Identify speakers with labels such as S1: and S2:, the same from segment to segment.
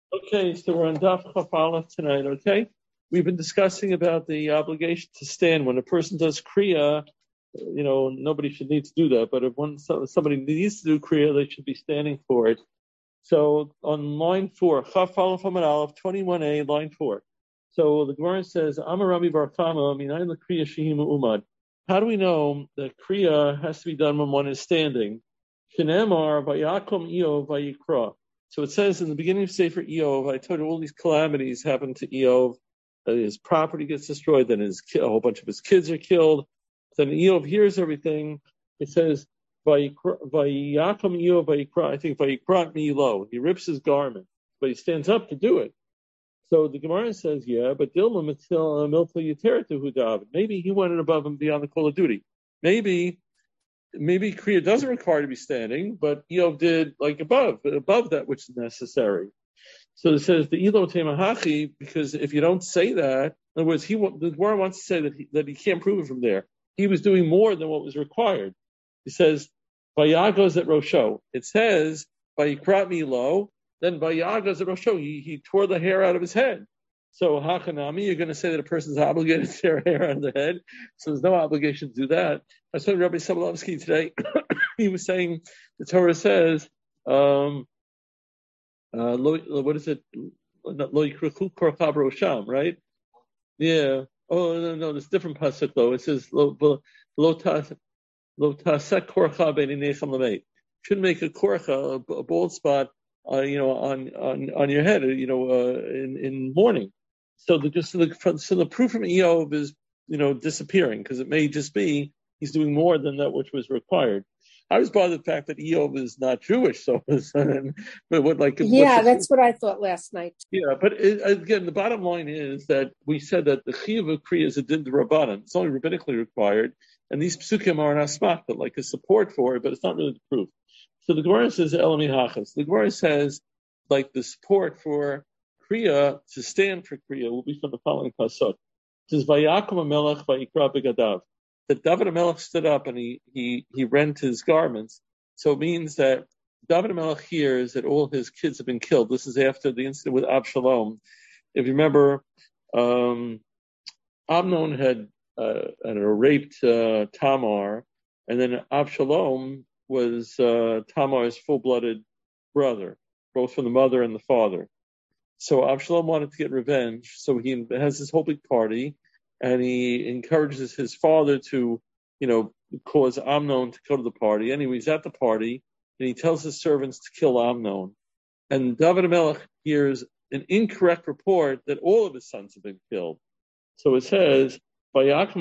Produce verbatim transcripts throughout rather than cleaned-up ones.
S1: Okay, so we're on Daf Chaf Aleph tonight, okay? We've been discussing about the obligation to stand. When a person does Kriya, you know, nobody should need to do that, but if one, somebody needs to do Kriya, they should be standing for it. So on line four, Chaf Aleph Amud Aleph, twenty-one A, line four. So the Gemara says, Amar Rabbi Bar Chama, Minayin l'Kriya Shehima Umad. How do we know that Kriya has to be done when one is standing? Shenemar Vayakom Io Vayikra. So it says in the beginning of Sefer Eov, I told you all these calamities happened to Eov. Uh, his property gets destroyed, then his a whole bunch of his kids are killed. Then Eov hears everything. It says, Vayakom Eov Vayikra. I think Vayikra Milo. He rips his garment, but he stands up to do it. So the Gemara says, yeah, but Dilma Milta Yiteratu Hudav. Maybe he went above and beyond the call of duty. Maybe. Maybe Kriya doesn't require to be standing, but Eov did like above, above that which is necessary. So it says the Elo Temahachi, because if you don't say that, in other words, he the Gemara wants to say that he, that he can't prove it from there. He was doing more than what was required. He says Vayagos at Rosho. It says Vayikrat Milo, then Vayagos at Rosho. He he tore the hair out of his head. So Hakanami, you're going to say that a person's obligated to tear hair out of the head. So there's no obligation to do that. I saw Rabbi Sobolovsky today. He was saying the Torah says, um, uh, lo, what is it? Lo yikrechu korcha b'rosham, right? Yeah. Oh no, no, there's a different pasuk though. It says lo lo tasek korcha b'neinechem lameit. Shouldn't make a korcha, a bald spot, uh, you know, on on on your head, you know, uh, in in mourning. So the just so the, so the proof from Eov is, you know, disappearing because it may just be he's doing more than that which was required. I was bothered the fact that Eov is not Jewish, so but what like
S2: yeah, that's what I thought last night.
S1: Yeah, but it, again, the bottom line is that we said that the Chiyuv of Kriya is a din d'Rabbanan. It's only rabbinically required, and these psukim are an asmachta, like a support for it, but it's not really the proof. So the Gemara says Elami Hachas. The Gemara says like the support for Kriya, to stand for Kriya, will be from the following pasuk. It says Vayakum HaMelech Vayikra Begadav. That David HaMelech stood up and he he he rent his garments. So it means that David HaMelech hears that all his kids have been killed. This is after the incident with Absalom. If you remember, um, Amnon had uh, I don't know, raped uh, Tamar, and then Absalom was uh, Tamar's full-blooded brother, both from the mother and the father. So Absalom wanted to get revenge, so he has this whole big party, and he encourages his father to, you know, cause Amnon to go to the party. Anyway, he's at the party, and he tells his servants to kill Amnon. And David HaMelech hears an incorrect report that all of his sons have been killed. So it says, that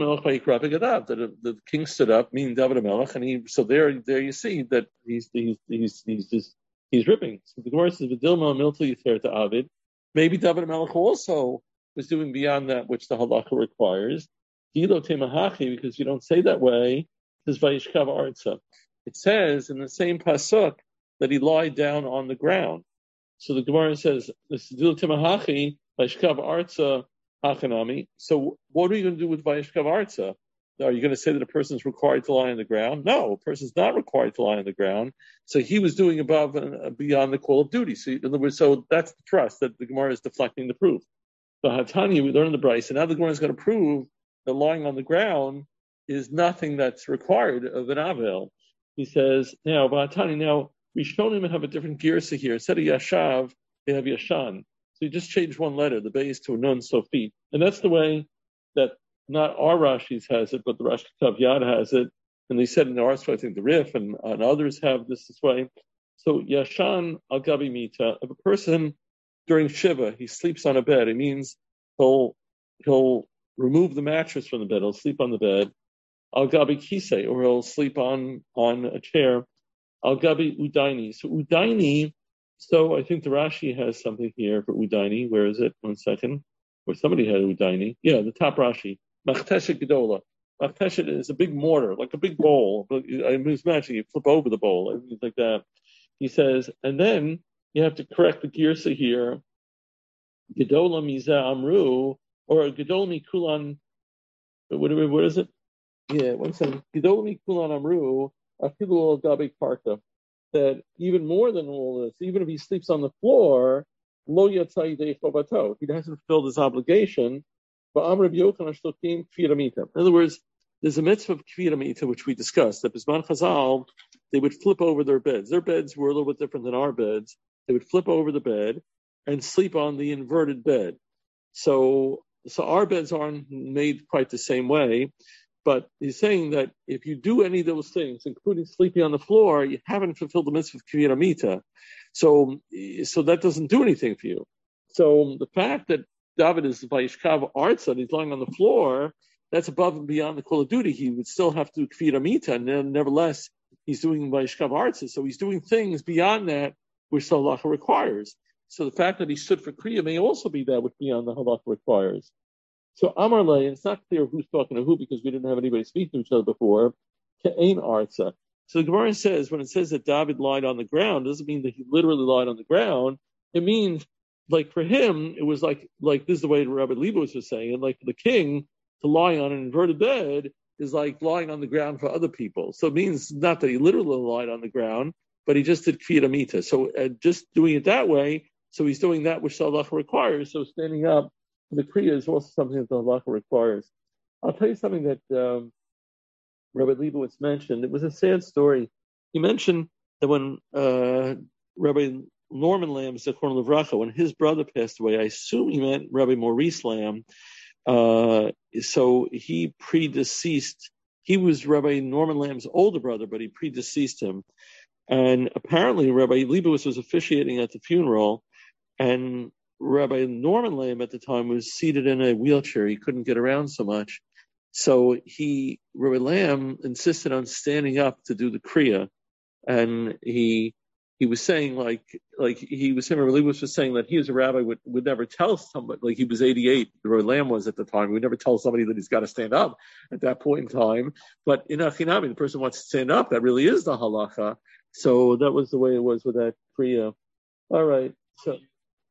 S1: the, the king stood up, meaning David HaMelech, and he. So there, there you see that he's he's he's he's he's, he's ripping. So the Gemara says, "V'dilma milta yiter to Avid." Maybe David HaMelech also was doing beyond that which the halacha requires. Dilo temahachi, because you don't say that way. Says Vayishkav Artza. It says in the same pasuk that he lied down on the ground. So the Gemara says, "This is Dilo temahachi Vayishkav Artza hachanami." So what are you going to do with Vayishkav Artza? Are you going to say that a person is required to lie on the ground? No, a person is not required to lie on the ground. So he was doing above and beyond the call of duty. So in other words, so that's the trust that the Gemara is deflecting the proof. So Hatani, we learn in the Bryce, and now the Gemara is going to prove that lying on the ground is nothing that's required of an Avel. He says, now, Hatani, now, Rishonim have a different girsa here. Instead of Yashav, they have Yashan. So you just change one letter, the base to a nun Sophie. And that's the way that not our Rashis has it, but the Rashi Kitav Yad has it. And they said in ours, I think the Rif and, and others have this this way. So Yashan al Gabi Mita, if a person during Shiva, he sleeps on a bed, it means he'll he'll remove the mattress from the bed, he'll sleep on the bed. Al Gabi Kise, or he'll sleep on, on a chair. Al Gabi Udaini. So Udaini, so I think the Rashi has something here for Udaini. Where is it? One second. Or somebody had Udaini. Yeah, the top Rashi. Machteshet Gedola. Machteshet is a big mortar, like a big bowl. I was imagining you flip over the bowl, everything like that. He says, and then you have to correct the girsa here. Gedola Miza Amru, or Gedola Mikulan. What, what is it? Yeah, one second. Gedola Mikulan Amru, Afilu al Gabi Karka. That even more than all this, even if he sleeps on the floor, lo yatzai dei chovato. He hasn't fulfilled his obligation. But Amr Rabbi Yochanan shlokim kfir amita. In other words, there's a mitzvah of kfir amita which we discussed. That Bisman Chazal, they would flip over their beds. Their beds were a little bit different than our beds. They would flip over the bed and sleep on the inverted bed. So, so our beds aren't made quite the same way. But he's saying that if you do any of those things, including sleeping on the floor, you haven't fulfilled the mitzvah of kfir amita. So, so that doesn't do anything for you. So the fact that David is Vayishkav Arza, he's lying on the floor, that's above and beyond the call of duty. He would still have to do kfir amita, and then nevertheless, he's doing Vayishkav Arza. So he's doing things beyond that which the halacha requires. So the fact that he stood for kriya may also be that which beyond the halacha requires. So Amar Le, and it's not clear who's talking to who because we didn't have anybody speak to each other before, Ke'ein Arza. So the Gemara says, when it says that David lied on the ground, it doesn't mean that he literally lied on the ground. It means, like for him, it was like, like this is the way Rabbi Leibowitz was saying, and like for the king, to lie on an inverted bed is like lying on the ground for other people. So it means not that he literally lied on the ground, but he just did kfir amita. So uh, just doing it that way, so he's doing that which the halacha requires. So standing up for the kriya is also something that the halacha requires. I'll tell you something that um, Rabbi Leibowitz mentioned. It was a sad story. He mentioned that when uh, Rabbi Norman Lamb, Zechron Livracha, when his brother passed away, I assume he meant Rabbi Maurice Lamb. Uh, so he predeceased. He was Rabbi Norman Lamb's older brother, but he predeceased him. And apparently, Rabbi Leibowitz was officiating at the funeral, and Rabbi Norman Lamb at the time was seated in a wheelchair. He couldn't get around so much. So he, Rabbi Lamb, insisted on standing up to do the kriya, and he he was saying like like he was saying Rabbi Leibowitz was saying that he as a rabbi would, would never tell somebody, like he was eighty-eight, Rabbi Lamb was at the time, he would never tell somebody that he's got to stand up at that point in time. But in Achinami, the person wants to stand up, that really is the halacha. So that was the way it was with that kriya. All right. So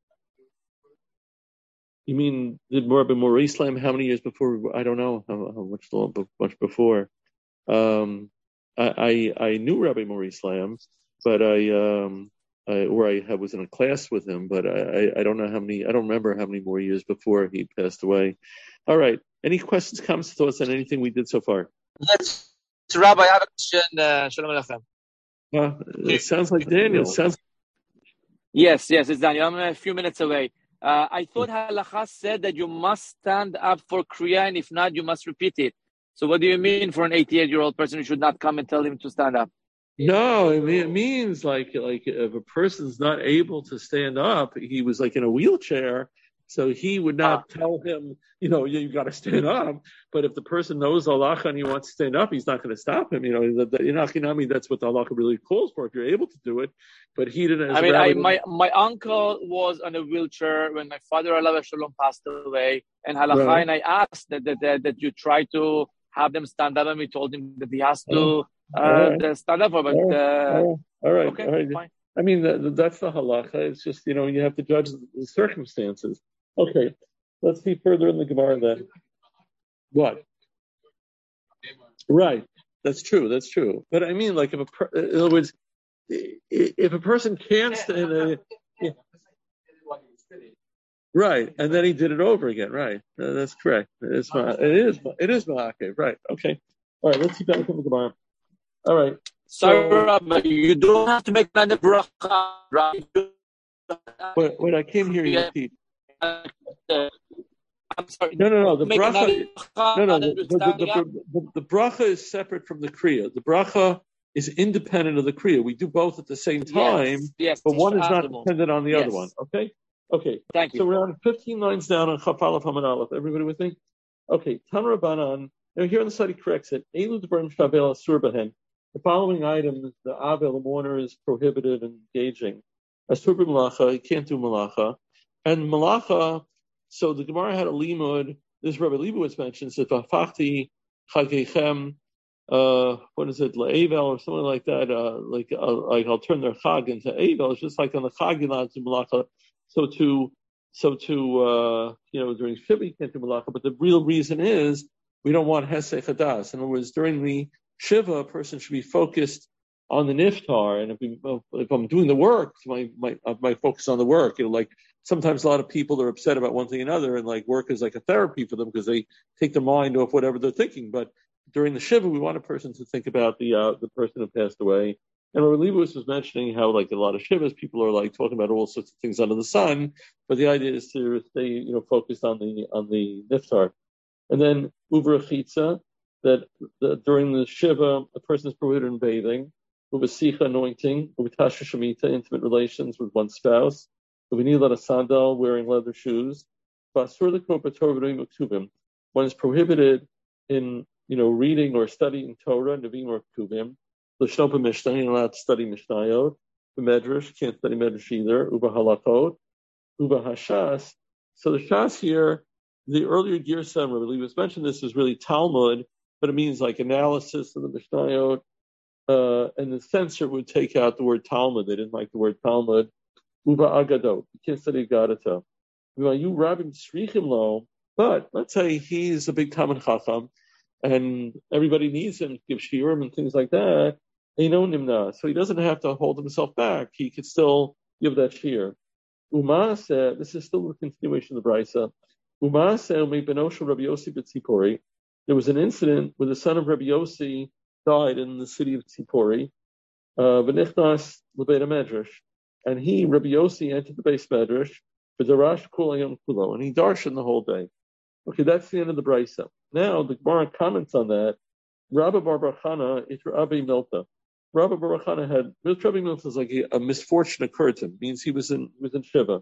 S1: you mean did Rabbi Maurice Lamb how many years before? I don't know how, how much much before. Um, I, I I knew Rabbi Maurice Lamb, but I um I, or I was in a class with him, but I, I don't know how many. I don't remember how many more years before he passed away. All right. Any questions, comments, thoughts on anything we did so far?
S3: Yes, so Rabbi, I have a question. Uh, Shalom Aleichem.
S1: Uh, it sounds like Daniel. Sounds.
S3: Yes, yes, it's Daniel. I'm a few minutes away. Uh, I thought halacha said that you must stand up for kriya, and if not, you must repeat it. So what do you mean for an eighty-eight-year-old person who should not come and tell him to stand up?
S1: No, it, mean, it means like like if a person's not able to stand up, he was like in a wheelchair, so he would not ah. tell him, you know, you, you got to stand up. But if the person knows halacha and he wants to stand up, he's not going to stop him. You know, the, the, in Achinami, that's what the halacha really calls for if you're able to do it. But he didn't.
S3: I mean, I, my my uncle was on a wheelchair when my father, Alav Shalom, passed away, and halacha, right. And I asked that that, that that you try to have them stand up, and we told him that he has to. Oh. Uh, right. Stand up, but uh,
S1: all right, all right.
S3: Okay,
S1: all right.
S3: Fine.
S1: I mean, the, that's the halacha. It's just, you know, you have to judge the circumstances. Okay, let's see further in the Gemara then. What? Right, that's true. That's true. But I mean, like, if a per- in other words, if a person can't stand, uh, yeah. Right, and then he did it over again. Right, uh, that's correct. It is. It is. It is ma'akev. Right. Okay. All right. Let's see back in the Gemara. All right.
S3: So, Rabbi, you don't have to make another bracha, right?
S1: Wait, wait, I can't hear you repeat.
S3: Uh, I'm sorry.
S1: No, no, no. The bracha.
S3: bracha
S1: no, no. The, the, the, the, the bracha is separate from the kriya. The bracha is independent of the kriya. We do both at the same time,
S3: yes, yes,
S1: but one is not dependent on the yes. other one. Okay. Okay.
S3: Thank you.
S1: So we're on fifteen lines down on Chaf Aleph Hamad Aleph. Everybody with me? Okay. Tan Rabbanan. Now here on the side he corrects it. Elu Debrim Shavel Asur Behen. The following items, the Avel, the mourner, is prohibited and engaging. Asur b'malacha, he can't do malacha. And malacha, so the Gemara had a limud, this Rabbi Leibowitz mentions, that v'afachti chagechem, uh, what is it, la'evel, or something like that, uh, like, uh, like I'll turn their chag into evel. It's just like on the chag you're not to malacha. So to, so to, uh, you know, during Shiva you can't do malacha, but the real reason is we don't want hesed chadas. In other words, during the Shiva, a person should be focused on the niftar, and if, we, if I'm doing the work, my my my focus on the work. You know, like sometimes a lot of people are upset about one thing or another, and like work is like a therapy for them because they take their mind off whatever they're thinking. But during the shiva, we want a person to think about the uh, the person who passed away. And Rabbi Leibowitz was mentioning how, like a lot of shivas, people are like talking about all sorts of things under the sun, but the idea is to stay, you know, focused on the on the niftar. And then uver chitza, that the, during the shiva, a person is prohibited in bathing. Uver sicha, anointing. Uver tasha shemita, intimate relations with one's spouse. Uver nila sandal, wearing leather shoes. Basur l'kro b'torah v'noim uktuvim. One is prohibited in, you know, reading or studying Torah, Nevi'im or Ktuvim. L'shnopa Mishnah, you're allowed to study Mishnayot. The Medrash, can't study Medrash either. Uba Halachot. Uba Hashas. So the Shas here, the earlier Girsa, Rabbi Leibowitz mentioned this, is really Talmud, but it means like analysis of the Mishnayot. Uh, and the censor would take out the word Talmud. They didn't like the word Talmud. Uba Agadot. You can't study Gadata. You Rabbim Tzrichim Lo, but let's say he's a big Talmud Chacham, and everybody needs him to give shiurim and things like that. Eino nimna, so he doesn't have to hold himself back. He could still give that shiur. Umase, this is still a continuation of the Brisa. Umase umi benosha Rabbi Yossi b'Tzipori. There was an incident where the son of Rabbi Yossi died in the city of Tzipori. V'nichnas lebeit medrash, and he, Rabbi Yossi, entered the base medrash v'darash kol hayom kulo, and he darshan the whole day. Okay, that's the end of the Brisa. Now the Gemara comments on that. Rabbi Bar Bar Chana, it's Rabbi Milta. Rabbi Bar Bar Chana had, Rabbi Milta was like a, a misfortune occurred to him. Means he was in was in Shiva.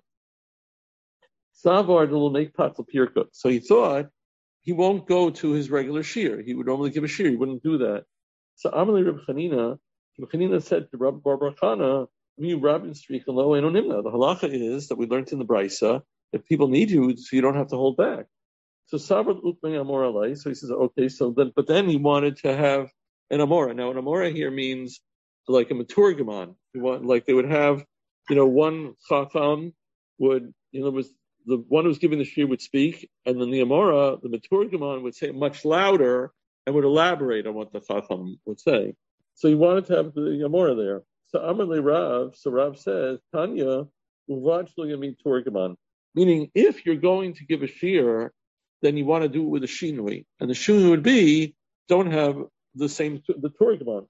S1: Savar will make patel pirkut. So he thought he won't go to his regular shir. He would normally give a shir. He wouldn't do that. So Amalei Rabbi Chanina, Rabbi Chanina said to Rabbi Bar Bar Chana, "Me Rabbi Stricha Lo Eino Nimna." The halacha is that we learned in the Brisa, if people need you, so you don't have to hold back. So Sabra Ukmei Amora Alai. So he says, okay, so then, but then he wanted to have an Amora. Now, an Amora here means like a Maturgaman. You want, like they would have, you know, one Chacham would, you know, was the one who's giving the shir would speak, and then the Amora, the Maturgaman, would say it much louder and would elaborate on what the Chacham would say. So he wanted to have the Amora there. So Amalei Rav, so Rav says, Tanya, Uvaj Lo Yamin Turgaman. Meaning, if you're going to give a shir, then you want to do it with a shinui. And the shinui would be, don't have the same, the Turgaman.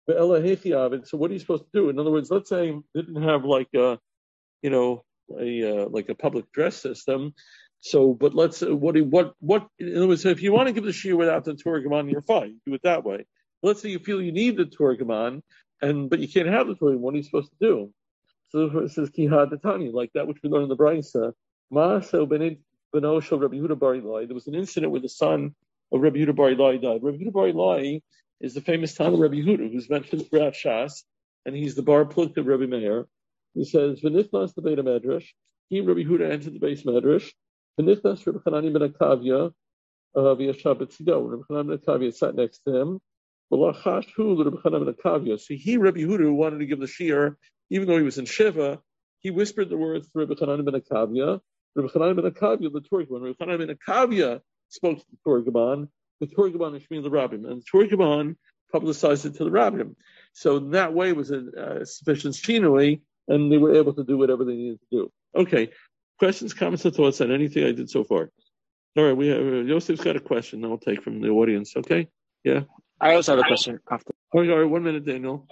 S1: So what are you supposed to do? In other words, let's say you didn't have like a, you know, a, uh, like a public dress system. So, but let's, uh, what, what, what, in other words, if you want to give the shir without the Turgaman, you're fine. Do it that way. But let's say you feel you need the Turgaman, and, but you can't have the Turgaman. What are you supposed to do? So it says, Kihad Tani, like that which we learned in the Brisa. Ma'aseh Benid Benoshel Rabbi Yehuda Bar Ilai. There was an incident where the son of Rabbi Yehuda Bar Ilai died. Rabbi Yehuda Bar Ilai is the famous son of Rabbi Yehuda, who's mentioned throughout Shas, and he's the bar pluk of Rabbi Meir. He says, "V'nichnas the Beit Medrash." He, Rabbi Yehuda, entered the base Medrash. V'nichnas Rabbi Chanani ben Akavia v'yashav b'tzido. Rabbi Chanani ben Akavia sat next to him. V'lachash hu Rabbi Chanani ben Akavia. So he, Rabbi Yehuda, who wanted to give the shir, even though he was in Shiva, he whispered the words to Rabbi Chanani ben Akavia. Rabbi Chanani ben Akavia, the Turgaman. Rabbi Chanani ben Akavia spoke to the Turgaman. The Turgaman is Shmuel the Rabbim, and the Turgaman publicized it to the Rabbim. So in that way was a uh, sufficient shinui, and they were able to do whatever they needed to do. Okay, questions, comments, or thoughts on anything I did so far? All right, we have uh, Yosef's got a question. I'll take from the audience. Okay, yeah.
S3: I also have a question after.
S1: All right, all right, one minute, Daniel.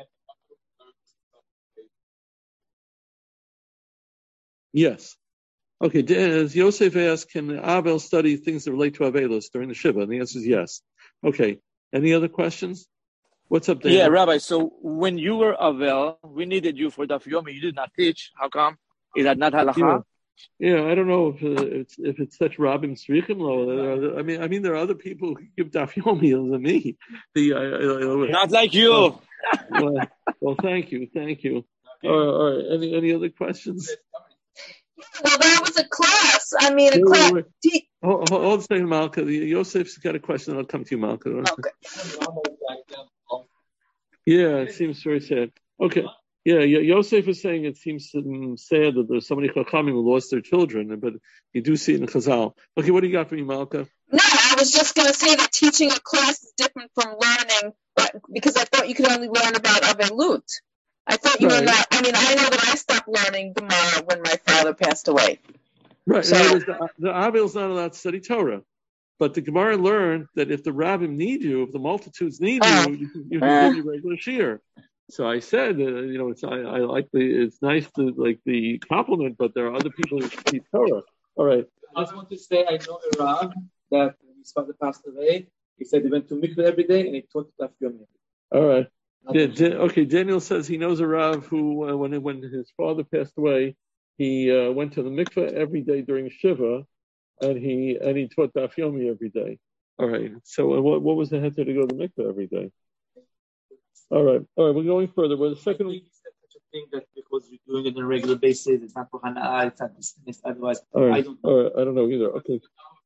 S1: Yes. Okay, as Yosef asked, can Abel study things that relate to Avelos during the Shiva? And the answer is yes. Okay, any other questions? What's up, Daniel?
S3: Yeah, Rabbi, so when you were Avel, we needed you for Daf Yomi. You did not teach. How come? Is that not halacha?
S1: Yeah, yeah I don't know if uh, it's if it's such Rabim Tzrichim Lo. I mean, I mean, there are other people who give Daf Yomi than me. The, uh, uh,
S3: not like you.
S1: Uh, well, well, thank you, thank you. All right, all right. Any any other questions?
S2: Well, that was a class. I mean, a wait, class. Wait, wait.
S1: Hold, hold, hold a second, Malka. Yosef's got a question. I'll come to you, Malka.
S2: Okay.
S1: Yeah, it seems very sad. Okay. Yeah, Yosef is saying it seems sad that there's so many chachamim who lost their children, but you do see it in Chazal. Okay, what do you got for me, Malka?
S2: No, I was just going to say that teaching a class is different from learning, but, because I thought you could only learn about Avelut. I thought you right. were not, I mean, I know that I stopped learning Gemara when my father passed away.
S1: Right,
S2: so,
S1: in other words, the, the Avel is not allowed to study Torah. But the Gemara learned that if the rabbim need you, if the multitudes need
S2: uh,
S1: you, you can, you can uh, give your regular shiur. So I said, uh, you know, it's I, I like the it's nice to like the compliment, but there are other people who teach Torah. All right.
S4: I just want to say I know a Rav that his father passed away. He said he went to mikveh every day and he taught Daf Yomi.
S1: All right. Yeah, da- okay. Daniel says he knows a Rav who, uh, when when his father passed away, he uh, went to the mikveh every day during Shiva. And he and he taught Daf Yomi every day. All right. So uh, what what was the heter to go to the mikveh every day? All right. All right. We're going further. Well, the second.
S4: I think he said such a thing that because you're doing it on a regular basis, it's not for Hana, it's not business. Otherwise,
S1: all right.
S4: I don't know.
S1: All right. I don't know either. Okay.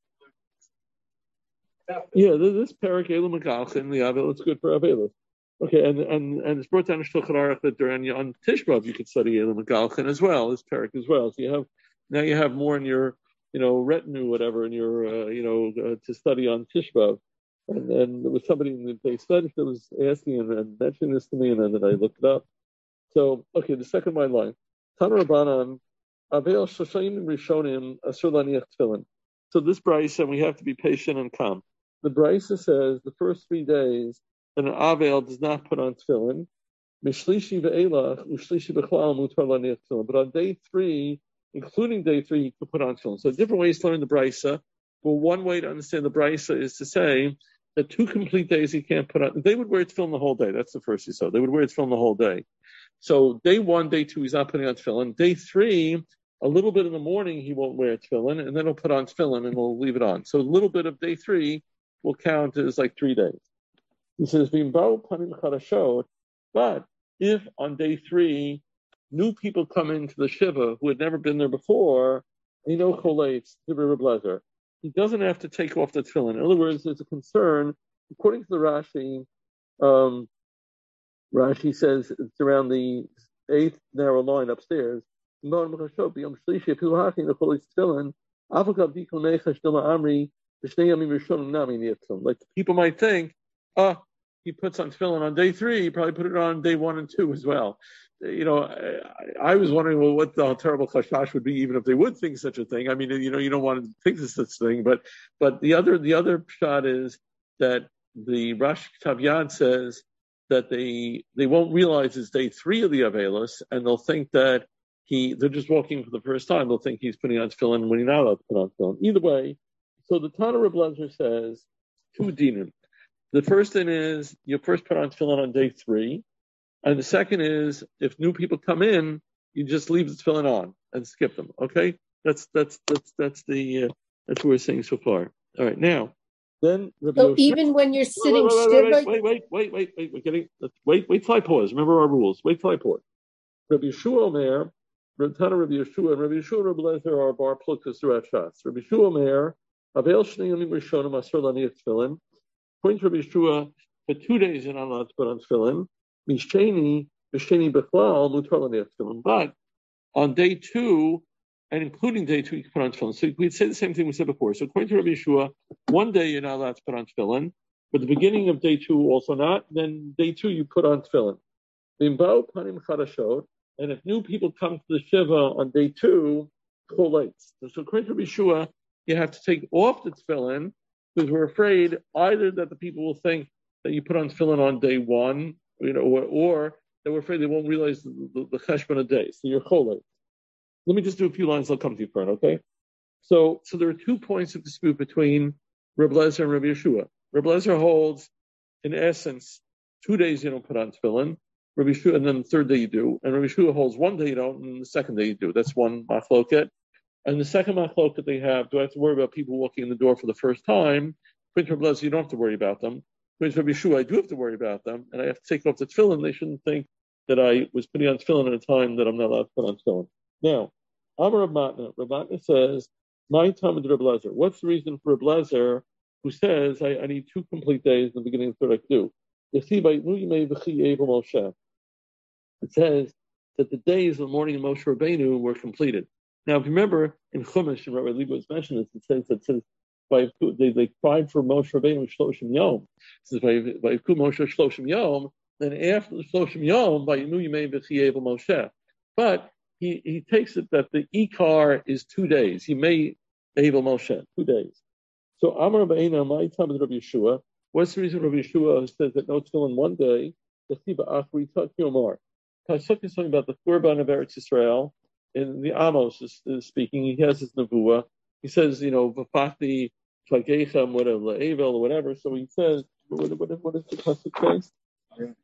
S1: Yeah, this parak Elam Megalchin the Avel. It's good for Avelos. Okay, and and and it's brought down to Shulchan Aruch that during on Tisha B'av you could study Elam Megalchin as well. This parak as well. So you have now you have more in your. You know, retinue, whatever, and your, uh, you know, uh, to study on Tisha B'av. And then there was somebody in the day study that was asking and, and mentioning this to me, and then, then I looked it up. So, okay, the second my line. Tana Rabbanan, Avel Shoshayim Rishonim Asur Laniach Tefillin. So this brisa, we have to be patient and calm. The brisa says the first three days that an Avel does not put on tefillin. Mishlishi ve'elach u'shlishi b'chlal mutar laniach tefillin. But on day three, including day three, you can put on tefillin. So different ways to learn the brisa. Well, one way to understand the brisa is to say that two complete days he can't put on. They would wear tefillin the whole day. That's the first you saw. They would wear tefillin the whole day. So day one, day two, he's not putting on tefillin. Day three, a little bit in the morning he won't wear tefillin, and then he'll put on tefillin and we'll leave it on. So a little bit of day three will count as like three days. He says, but if on day three, new people come into the Shiva who had never been there before, you know, cholates, the Rebbe Blazer. He doesn't have to take off the tefillin. In other words, there's a concern, according to the Rashi, um, Rashi says it's around the eighth narrow line upstairs. Like people might think, oh, he puts on tefillin on day three, he probably put it on day one and two as well. You know, I, I was wondering, well, what the terrible chashash would be, even if they would think such a thing. I mean, you know, you don't want to think this such thing, but but the other the other shot is that the Rosh Tav says that they they won't realize it's day three of the Avelos, and they'll think that he they're just walking for the first time. They'll think he's putting on tefillin when he's not allowed to put on tefillin. Either way, so the Tana Reb Lezer says two dinim. The first thing is you first put on tefillin on day three, and the second is if new people come in, you just leave the tefillin on and skip them. Okay, that's that's that's that's the uh, that's what we're saying so far. All right, now then. Rabbi
S5: So
S1: Yosef,
S5: even when you're sitting,
S1: wait, wait, wait, wait, wait, wait, wait, wait, we're getting wait, wait till I pause. Remember our rules. Wait till I pause. Rabbi Yeshua Omer, Rabbi Tana, Rabbi Yeshua, and Rabbi Yeshua, Rabbi Lezer are bar plukas throughout Shas. Rabbi Yeshua Omer, Avel Shnei Yomim Rishonim Asur Laniach Tefillin. According to Rabbi Yeshua, for two days you're not allowed to put on tefillin. Misheni, Misheni Bechlal, Mutar Laniach Tefillin. But on day two, and including day two, you can put on tefillin. So we'd say the same thing we said before. So according to Rabbi Yeshua, one day you're not allowed to put on tefillin, but the beginning of day two also not. Then day two you put on tefillin. Bimbao Panim Chadashot, and if new people come to the Shiva on day two, cholates. So according to Rabbi Yeshua, you have to take off the tefillin, because we're afraid either that the people will think that you put on tefillin on day one, you know, or, or that we're afraid they won't realize the, the, the cheshbon a day. So you're cholei. Let me just do a few lines. I'll come to you, Fern, okay? So, so there are two points of dispute between Reb Lezer and Rabbi Yeshua. Reb Lezer holds, in essence, two days you don't put on tefillin, Rabbi Yeshua, and then the third day you do. And Rabbi Yeshua holds one day you don't, and the second day you do. That's one machloket. And the second machlok that they have, do I have to worry about people walking in the door for the first time? According to Rabbi Lezer, you don't have to worry about them. According to Rabbi Yeshua, I do have to worry about them, and I have to take off the tefillin. They shouldn't think that I was putting on tefillin at a time that I'm not allowed to put on tefillin. Now, Amar Rav Matna, Rav Matna says, my time with Rabbi Lezer. What's the reason for Rabbi Lezer who says I, I need two complete days in the beginning of the third I can do? It says, that the days of the morning of Moshe Rabbeinu were completed. Now, if you remember in Chumash, and Rabbi Leibowitz was mentioned this, it says that says by they, they cried for Moshe Rabbeinu Shloshim Yom. It says by Moshe Shloshim Yom. Then after the Shloshim Yom, by Yinu Yimei V'Chiyei Moshe. But he he takes it that the Ikar is two days. Yimei Evel Moshe, two days. So Amar Ba'ina, my time with Rabbi Yeshua. What's the reason Rabbi Yeshua says that no tefillin one day? The Chiba Achri Tak Yomar. Pasuk is talking about the Khurban of Eretz Yisrael. And the Amos is, is speaking. He has his nevuah. He says, you know, v'fachti plagechem whatever le'evel or whatever. So he says, what, what, what is the pasuk say?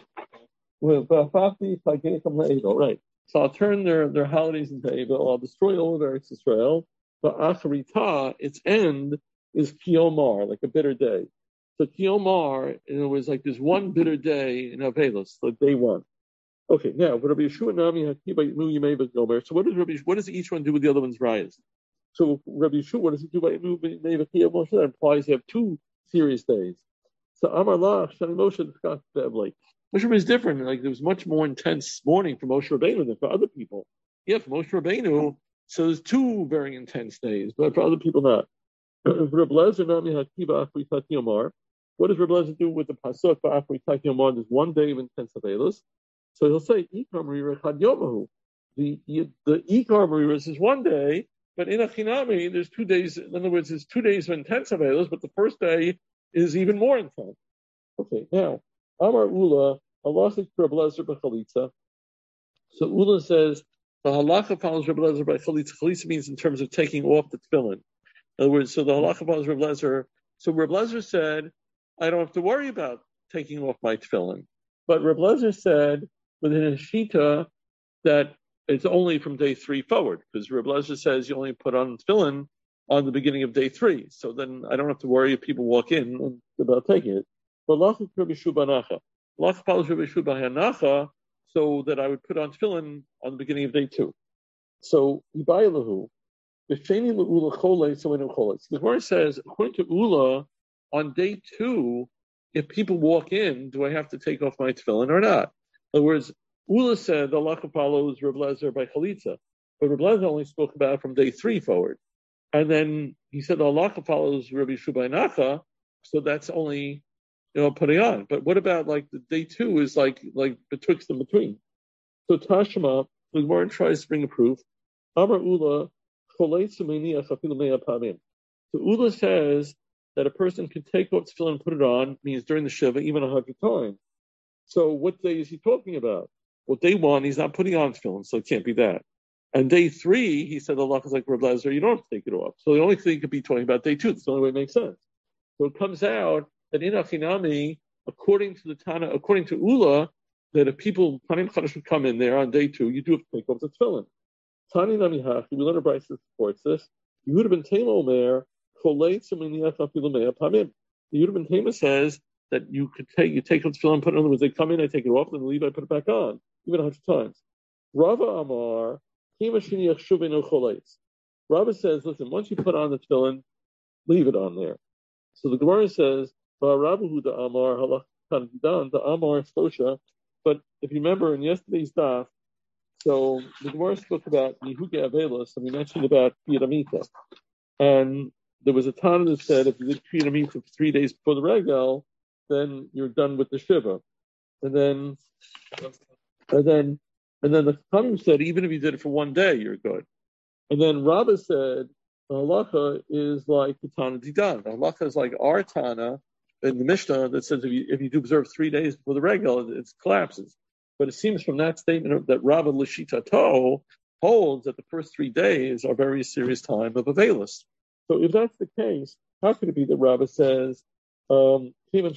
S1: V'fachti plagechem le'evel. Right. So I'll turn their, their holidays into Evel. I'll destroy all of Eretz Yisrael. But Acharita, its end is Kiyomar, like a bitter day. So Kiyomar, in other words, like there's one bitter day in Avelos, like day one. Okay, now, but Rabbi Yeshua Nami Hakiba Nu Yimei Gomer. So what does Rabbi? What does each one do with the other one's rayas? So Rabbi Yeshua, what does he do by Nu Yimei Moshe? That implies you have two serious days. So Amar Lach Shani Moshe discussed Moshe Rabbeinu is different. Like there was much more intense morning for Moshe Rabbeinu than for other people. Yeah, for Moshe Rabbeinu, so there's two very intense days, but for other people not. Rabbi Lezer Nami Hakiba Afri Takiyomar. What does Rabbi Lezer do with the pasuk for Afri Takiyomar? There's one day of intense avelos. So he'll say, Ikar Marira Chad Yomahu. The the Ikar Marira is one day, but in Achinami, there's two days. In other words, there's two days of intense avelos, but the first day is even more intense. Okay, now, Amar Ula, Halachic Rabbi Lezer B'Chalitza. So Ula says, the halacha follows Rabbi Lezer by Chalitza. Chalitza means in terms of taking off the tefillin. In other words, so the halacha follows Rabbi Lezer. So Rabbi Lezer said, I don't have to worry about taking off my tefillin. But Rabbi Lezer said, within a shita, that it's only from day three forward, because Rabbi Lezer says you only put on tefillin on the beginning of day three. So then I don't have to worry if people walk in about taking it. But Lachik Rabbi Shubanacha. Lachik follows Rabbi Shubanacha, so that I would put on tefillin on the beginning of day two. So Ibayalahu, B'Sheni L'Ula Chole, so we know Chole. The Gemara says, according to Ula, on day two, if people walk in, do I have to take off my tefillin or not? In other words, Ula said the halacha follows Reb Lezer by Chalitza, but Reb Lezer only spoke about it from day three forward. And then he said the halacha follows Rabbi Yeshua by Nacha, so that's only, you know, putting on. But what about like the day two is like like betwixt and between? So Tashma, the Gemara tries to bring a proof. Amar Ula, so Ula says that a person can take off tefillin and put it on, means during the Shiva, even a hundred times. So what day is he talking about? Well, day one, he's not putting on tefillin, so it can't be that. And day three, he said Allah is like Reb Lezer, you don't have to take it off. So the only thing he could be talking about day two. That's the only way it makes sense. So it comes out that in Achinami, according to the Tana, according to Ula, that if people, Panim Chadash would come in there on day two, you do have to take off the tefillin. Tani Nami Hachi, we learn a Bryce that supports this. You would have been Tema Omer, Choleit Seminiach Afilamea Pamim. The Yud ben Tema says that you could take, you take off the tefillin and put it on. In other words, they come in, I take it off, then leave, I put it back on, even a hundred times. Rava Amar, Rava says, listen, once you put on the tefillin, leave it on there. So the Gemara says, Amar Amar but if you remember in yesterday's daf, so the Gemara spoke about Yehuge Avelos, and we mentioned about Piramita. And there was a time that said if you did Piramita for three days before the Regel, then you're done with the Shiva. And then, and then, and then the Chachamim said, even if you did it for one day, you're good. And then Rabbah said, the halacha is like the Tana Didan. The halacha is like our Tana in the Mishnah that says if you, if you do observe three days before the Regel, it, it collapses. But it seems from that statement that Rabbah Lashita To holds that the first three days are a very serious time of Avelis. So if that's the case, how could it be that Rabbah says, um,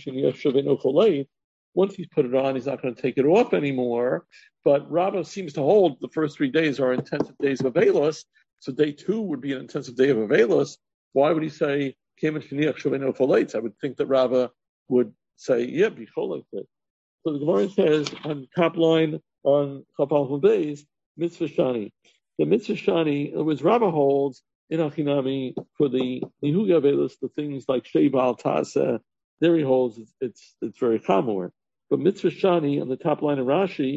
S1: once he's put it on, he's not going to take it off anymore. But Rabbah seems to hold the first three days are intensive days of Avelos. So day two would be an intensive day of Avelos. Why would he say, I would think that Rabbah would say, yeah, be cholet. So the Gemara says on the top line on Chapal Beis, Mitzvah Shani. The Mitzvah Shani, in other words, Rabbah holds in Achinami for the Nihuga Avelos, the things like Sheval, Tasa, there he holds it's, it's, it's very common. But Mitzvah Shani on the top line of Rashi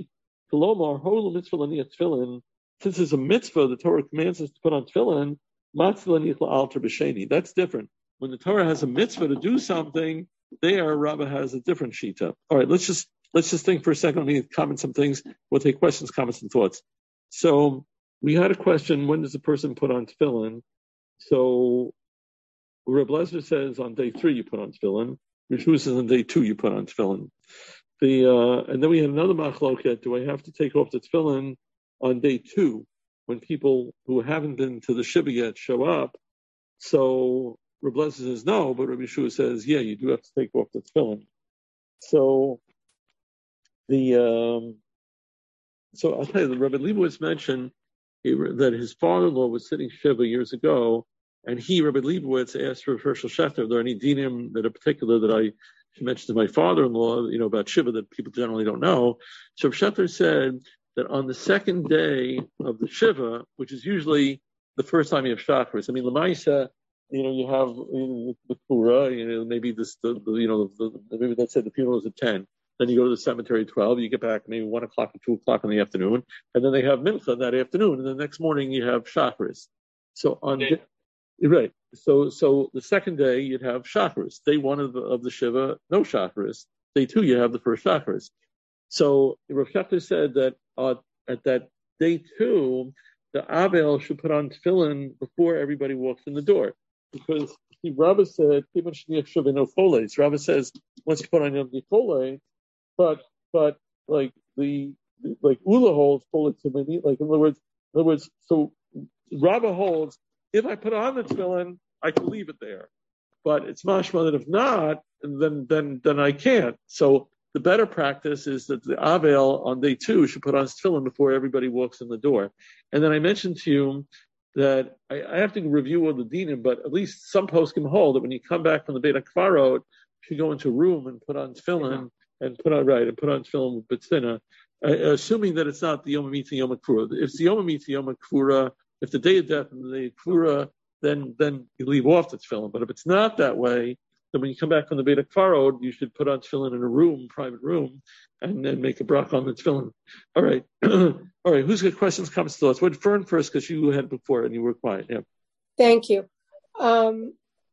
S1: Kolomar, holu mitzvah laniyat tefillin. Since it's a mitzvah, the Torah commands us to put on tefillin. Matzah laniyat alter b'sheni. That's different. When the Torah has a mitzvah to do something, there Rabbah has a different shita. All right, let's just let's just think for a second. Let me comment some things. We'll take questions, comments, and thoughts. So we had a question: when does a person put on tefillin? So Reb Lezer says on day three you put on tefillin. Rishus says on day two you put on tefillin. The uh, and then we had another machloket. Do I have to take off the tefillin on day two when people who haven't been to the shiva yet show up? So Reb Lezer says no, but Rabbi Yeshua says yeah, you do have to take off the tefillin. So the um, so I'll tell you, the Rabbi Leibowitz mentioned he, that his father-in-law was sitting shiva years ago, and he, Rabbi Leibowitz, asked Rav Hershel Schachter, are there any dinim that are particular that I should mention to my father-in-law, you know, about shiva that people generally don't know? So Schachter said that on the second day of the shiva, which is usually the first time you have chakras, I mean, Lamaisa, you know, you have you know, the kura, you know, maybe this, the, the you know, the, the, maybe let's say the funeral is at ten. Then you go to the cemetery at twelve. You get back maybe one o'clock or two o'clock in the afternoon, and then they have mincha that afternoon, and the next morning you have chakras. So on,
S4: okay.
S1: di- right. So so the second day you'd have chakras. Day one of the, of the shiva, no chakras. Day two you have the first chakras. So Rav Schachter said that uh, at that day two, the Abel should put on tefillin before everybody walks in the door, because see, Rabbah said, Rabbah says once you put on Yom Kippur, but but like the like Ula holds full to many, like in other words, in other words, so Rabbah holds if I put on the tefillin, I can leave it there, but it's mashma that if not, then then then I can't. So the better practice is that the Avel on day two should put on his tefillin before everybody walks in the door. And then I mentioned to you that I, I have to review all the dinim, but at least some poskim hold that when you come back from the Beit HaKfarot, you should go into a room and put on tefillin and put on right and put on tefillin with betzina, uh, assuming that it's not the Yom HaMitz and Yom HaKfura. If it's the Yom HaMitz and Yom HaKfura, if the day of death and the day of Kfura, then then you leave off the tefillin. But if it's not that way, then when you come back from the Beit HaKfarot, you should put on tefillin in a room, private room, and then make a bracha on the tefillin. All right. All right. Who's got questions, comments, thoughts? What Fern first, because you had before and you were quiet. Yeah.
S5: Thank you. Um,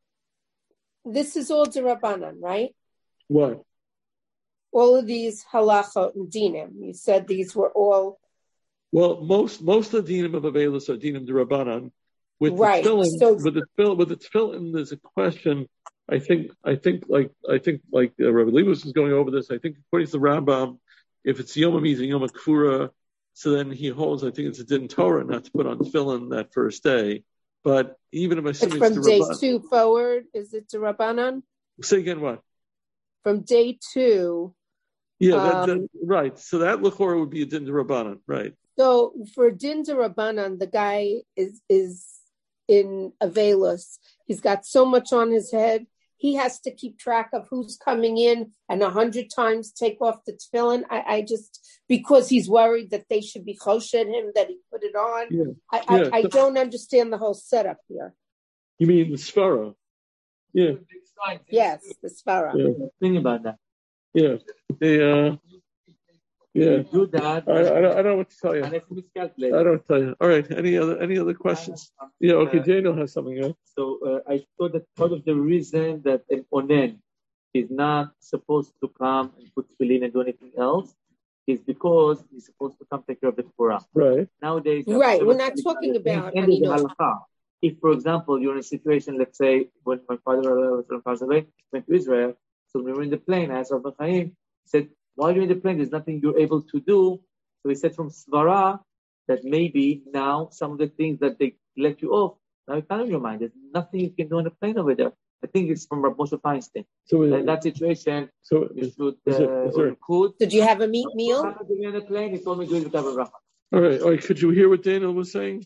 S5: this is all D'Rabbanan, right?
S1: What?
S5: All of these halachot and dinim. You said these were all.
S1: Well, most most of the dinim of Avelis are dinim D'Rabbanan. With
S5: right.
S1: the tefillin,
S5: so,
S1: with the tefillin, with the tefillin, there's a question. I think, I think, like, I think, like uh, Rabbi Leibowitz is going over this. I think, according to the Rambam, if it's Yom HaMitz and Yom HaKfura, so then he holds. I think it's a din Torah not to put on tefillin that first day. But even if I assume
S5: it's from
S1: it's
S5: day
S1: Rabban,
S5: two forward, is it to Rabbanan?
S1: Say again, what?
S5: From day two.
S1: Yeah, that,
S5: um,
S1: that, right. So that l'chora would be a din Rabbanan, right?
S5: So for din Rabbanan, the guy is is in Avelis. He's got so much on his head. He has to keep track of who's coming in and a hundred times take off the tefillin. I, I just, because he's worried that they should be choshed him, that he put it on.
S1: Yeah.
S5: I,
S1: yeah.
S5: I, I
S1: so,
S5: don't understand the whole setup here.
S1: You mean the svara? Yeah.
S5: Yes, the svara.
S1: Yeah.
S4: Think about that.
S1: Yeah. The, uh, yeah.
S4: Do that.
S1: I, I, don't, I don't know what to tell you.
S4: And it's
S1: I don't tell you. All right. Any other any other questions? Yeah. Okay. Daniel has something. Yeah.
S4: So uh, I thought that part of the reason that an onen is not supposed to come and put tefillin and do anything else is because he's supposed to come take care of the Torah.
S1: Right.
S4: Nowadays,
S5: right. We're not talking about.
S4: And the halakha. If, for example, you're in a situation, let's say, when my father passed away, went to Israel, so when we were in the plane, I asked Rabbi Chaim, he said, while you're in the plane, there's nothing you're able to do. So he said from Svara that maybe now some of the things that they let you off, now it's not in your mind. There's nothing you can do on the plane over there. I think it's from Rav Moshe Feinstein. So in that situation, so you should, is it, is there, could.
S5: Did you have a meat meal?
S4: On the plane, he told me to do it with All
S1: right, all right. Could you hear what Daniel was saying?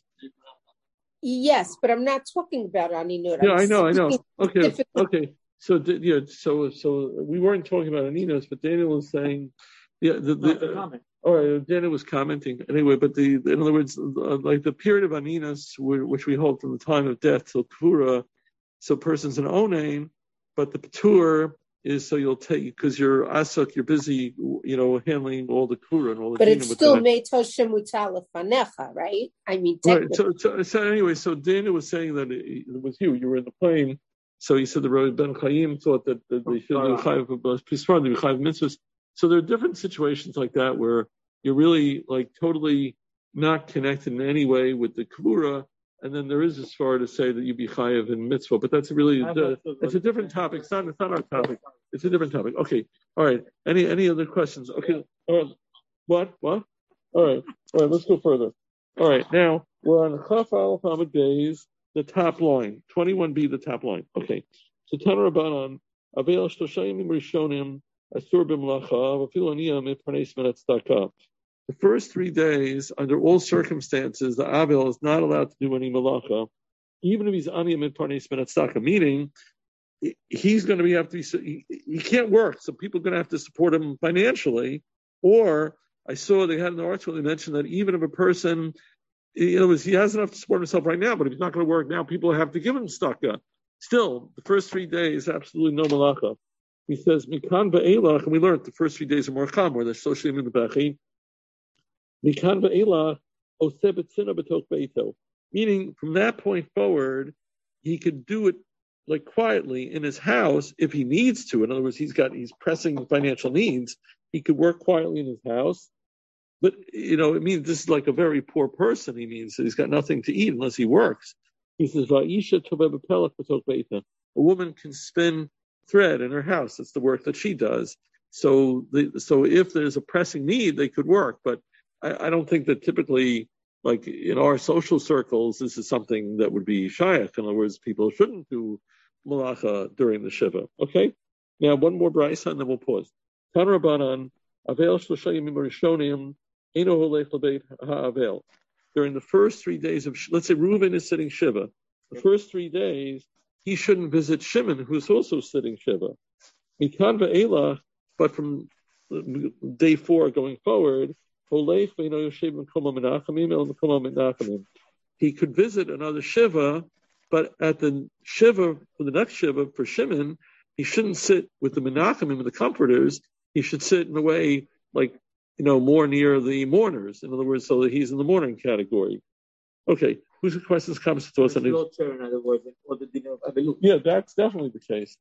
S5: Yes, but I'm not talking about Aninut.
S1: Yeah, I know, I know. Okay, okay. So yeah, so so we weren't talking about Aninos, but Daniel was saying, yeah, the, the uh, all right, Daniel was commenting anyway. But the in other words, uh, like the period of Aninos, which we hold from the time of death till Kfura, so person's an onain, but the Patur is so you'll take, because you're asuk, you're busy, you know, handling all the kura and all the.
S5: But it's still meitosha mutala fanecha, right? I mean,
S1: right. So, so, so anyway, so Dana was saying that it, it was you. You were in the plane, so he said the Rabbi Ben Chaim thought that, that they should do chayiv pisfar, do chayiv mitzvahs. So there are different situations like that where you're really like totally not connected in any way with the kura. And then there is a svara to say that you be chayav in mitzvah, but that's really uh, it's a different topic. It's not it's not our topic. It's a different topic. Okay, all right. Any any other questions? Okay, all right. What what? All right, all right. Let's go further. All right, now we're on Chaf Aleph Amud Beis, the top line, twenty-one B, the top line. Okay, so Tana Rabbanan Avel Shloshayim Rishonim Asur B'Mlacha V'Afilu Aniyah Miparnes Min Tzedakah. The first three days, under all circumstances, the Avel is not allowed to do any malacha, even if he's aniyah min parnes min tzedakah, meaning he's going to be have to be, he, he can't work, so people are going to have to support him financially. Or I saw they had an article they mentioned that even if a person, you know, he has enough to support himself right now, but if he's not going to work now, people have to give him tzedakah. Still, the first three days, absolutely no malacha. He says mikan ve'elach, and we learned the first three days are more chamor. They're socially in the b'achi. Meaning, from that point forward, he could do it like quietly in his house if he needs to. In other words, he's got he's pressing financial needs. He could work quietly in his house, but you know, it means this is like a very poor person. He means he's got nothing to eat unless he works. He says, "A woman can spin thread in her house. That's the work that she does. So, the, so if there's a pressing need, they could work, but." I, I don't think that typically, like in our social circles, this is something that would be shaykh. In other words, people shouldn't do malacha during the shiva. Okay? Now, one more brayso and then we'll pause. Tan Rabbanan, Avel Shloshayim Rishonim, Eino Holech Lebeit Ha'avel. During the first three days of, let's say Reuven is sitting shiva. The first three days, he shouldn't visit Shimon, who's also sitting shiva. Mikan ve'elach, but from day four going forward, he could visit another shiva, but at the shiva, for the next shiva, for Shimon, he shouldn't sit with the menachemim and the comforters. He should sit in a way like, you know, more near the mourners. In other words, so that he's in the mourning category. Okay, whose questions, comments, thoughts on this? Yeah, that's definitely the case.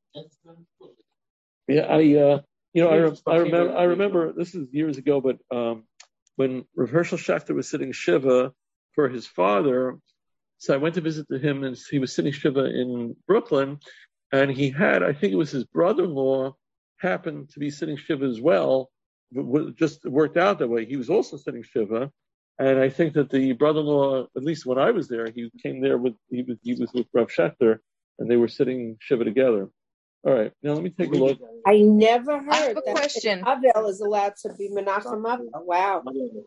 S1: Yeah, I, uh, you know, I, re- I remember, I remember, this is years ago, but, um, when Rav Hershel Schachter was sitting shiva for his father, so I went to visit him, and he was sitting shiva in Brooklyn, and he had, I think it was his brother-in-law, happened to be sitting shiva as well. It just worked out that way. He was also sitting shiva, and I think that the brother-in-law, at least when I was there, he came there with he was he was with Rav Schachter, and they were sitting shiva together. All right, now let me take a look.
S5: I never heard
S2: I have a
S5: that
S2: question.
S5: Avel is allowed to be Menachem Avel. Wow.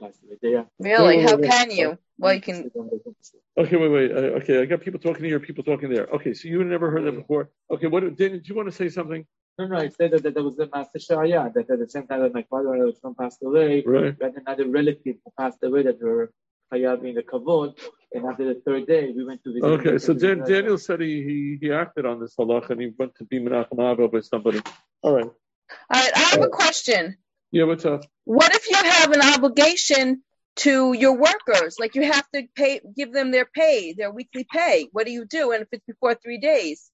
S2: Really? How can you? Well, you can.
S1: Okay, wait, wait. Uh, okay, I got people talking here, people talking there. Okay, so you never heard that before. Okay, what did, did you want to say something?
S4: No, no, I said that, that there was a master Shaya, that at the same time that my father passed away,
S1: right.
S4: We had another relative who passed away that were Chayav in the Kavod, and after the third day, we went to visit.
S1: Okay, so Dan, Daniel said he, he he acted on this halach and he went to be Menachem Avel by somebody. All right.
S2: All right, I have a question.
S1: Yeah, what's up?
S2: What if you have an obligation to your workers? Like you have to pay, give them their pay, their weekly pay. What do you do? And if it's before three days?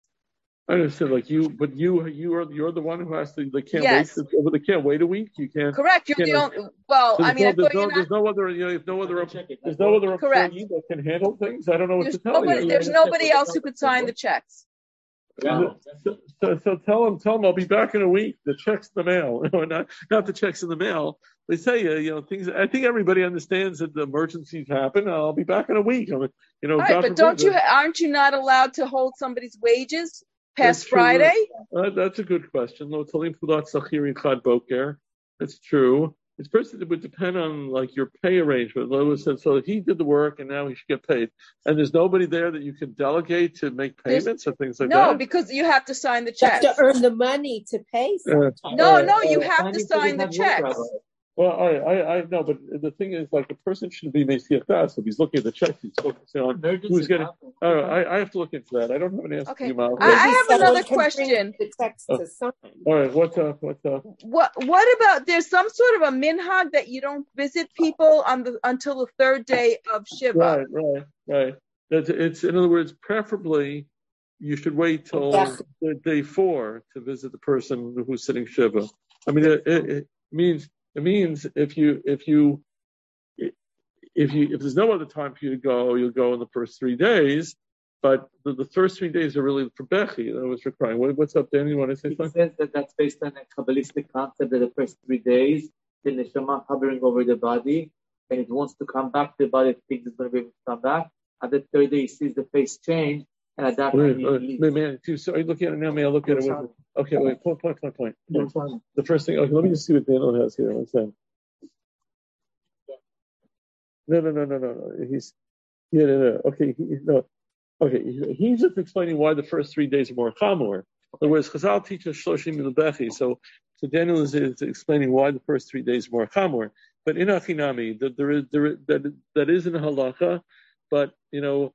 S1: I understand, like you, but you, you are you're the one who has to. They can't
S2: yes.
S1: wait. To, they can't wait a week. You can't.
S2: Correct. You're the only. Well, I mean,
S1: no,
S2: I thought
S1: there's, no,
S2: not,
S1: there's no other. You know, there's no other. There's no other employee that can handle things. I don't know what
S2: there's
S1: to tell
S2: nobody,
S1: you.
S2: There's nobody else who could sign the checks.
S1: So, so, so tell them, tell them I'll be back in a week. The checks in the mail, not not the checks in the mail. They say, uh, you know, things. I think everybody understands that the emergencies happen. I'll be back in a week. I mean, you know,
S2: all right, but don't you? Aren't you not allowed to hold somebody's wages past Friday?
S1: Uh, that's a good question. No, talim fulat sachiri chad boker. That's true. It's first it would depend on like your pay arrangement. Lois said, so he did the work and now he should get paid. And there's nobody there that you can delegate to make payments there's, or things like
S2: no,
S1: that.
S2: No, because you have to sign the check.
S5: You have to earn the money to pay.
S1: Uh,
S2: no,
S1: right.
S2: no, you
S4: uh,
S2: have to sign the checks.
S1: Well, I, I, I know, but the thing is, like, the person shouldn't be Mesiach Das. If he's looking at the checks, he's focusing on who's getting. I, I, I have to look into that. I don't have an answer
S6: Okay.
S1: to you,
S6: I, I have another question.
S5: The text
S1: oh.
S5: to sign.
S1: All right, what's up? What's up?
S6: What What about there's some sort of a minhag that you don't visit people on the until the third day of Shiva?
S1: Right, right, right. It's, it's in other words, preferably you should wait till yeah. the day four to visit the person who's sitting Shiva. I mean, it, it, it means. It means if you if you if you if there's no other time for you to go, you'll go in the first three days. But the, the first three days are really for Bechi. You know, what's for crying. What, what's up, Dan? You want to say
S4: he
S1: something?
S4: He says that that's based on a Kabbalistic concept that the first three days, the neshama hovering over the body, and it wants to come back to the body. It thinks it's going to be able to come back. At the third day, he sees the face change, and at that
S1: wait,
S4: time,
S1: wait,
S4: he leaves.
S1: Wait, man, so are you looking at it now? May I look at it? With, okay, wait, point, point, point, point. point. The first thing. Okay, let me just see what Daniel has here. One second. No, no, no, no, no, no. He's, yeah, no, no. Okay, he, no. Okay, he, he's just explaining why the first three days are more chamor. In other words, Chazal teaches shloshim milbechi. So, so Daniel is, is explaining why the first three days are more chamor. But in Achinami, that there is there that that is in halacha. But you know,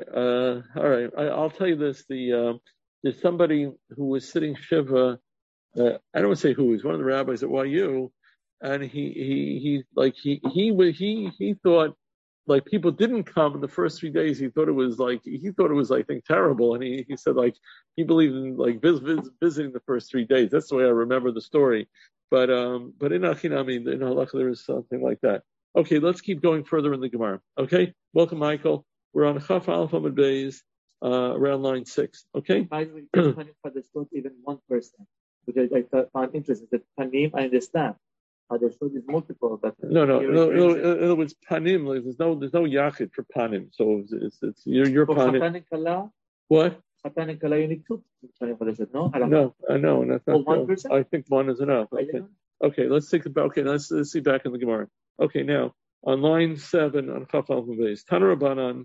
S1: uh, all right, I, I'll tell you this: the um, there's somebody who was sitting shiva. Uh, I don't want to say who. He's one of the rabbis at Y U. And he, he, he, like, he, he, he, he thought, like, people didn't come in the first three days. He thought it was, like, he thought it was, I think, terrible. And he, he said, like, he believed in, like, vis, vis, visiting the first three days. That's the way I remember the story. But, um, but in Achinami, in Halakha, there is something like that. Okay, let's keep going further in the Gemara. Okay? Welcome, Michael. We're on Chaf Alpha Amud Beis, uh, around line six. Okay?
S4: By the way, there's not even one person, which I, I found interesting. The Panim, I understand. Uh, there's multiple, but
S1: no, no, no, no. In other words, panim. Like, there's no, there's no yachid for panim. So it's, it's, it's your, your
S4: for
S1: panim.
S4: Chatan and Kala,
S1: what?
S4: Chatan and Kala, you need two. No,
S1: no, I know, that's not
S4: one person.
S1: I think one is enough. Okay, okay. Let's think about. Okay, let's, let's see back in the Gemara. Okay, now on line seven on Chaf Alpha Beis, Tana Rabbanan,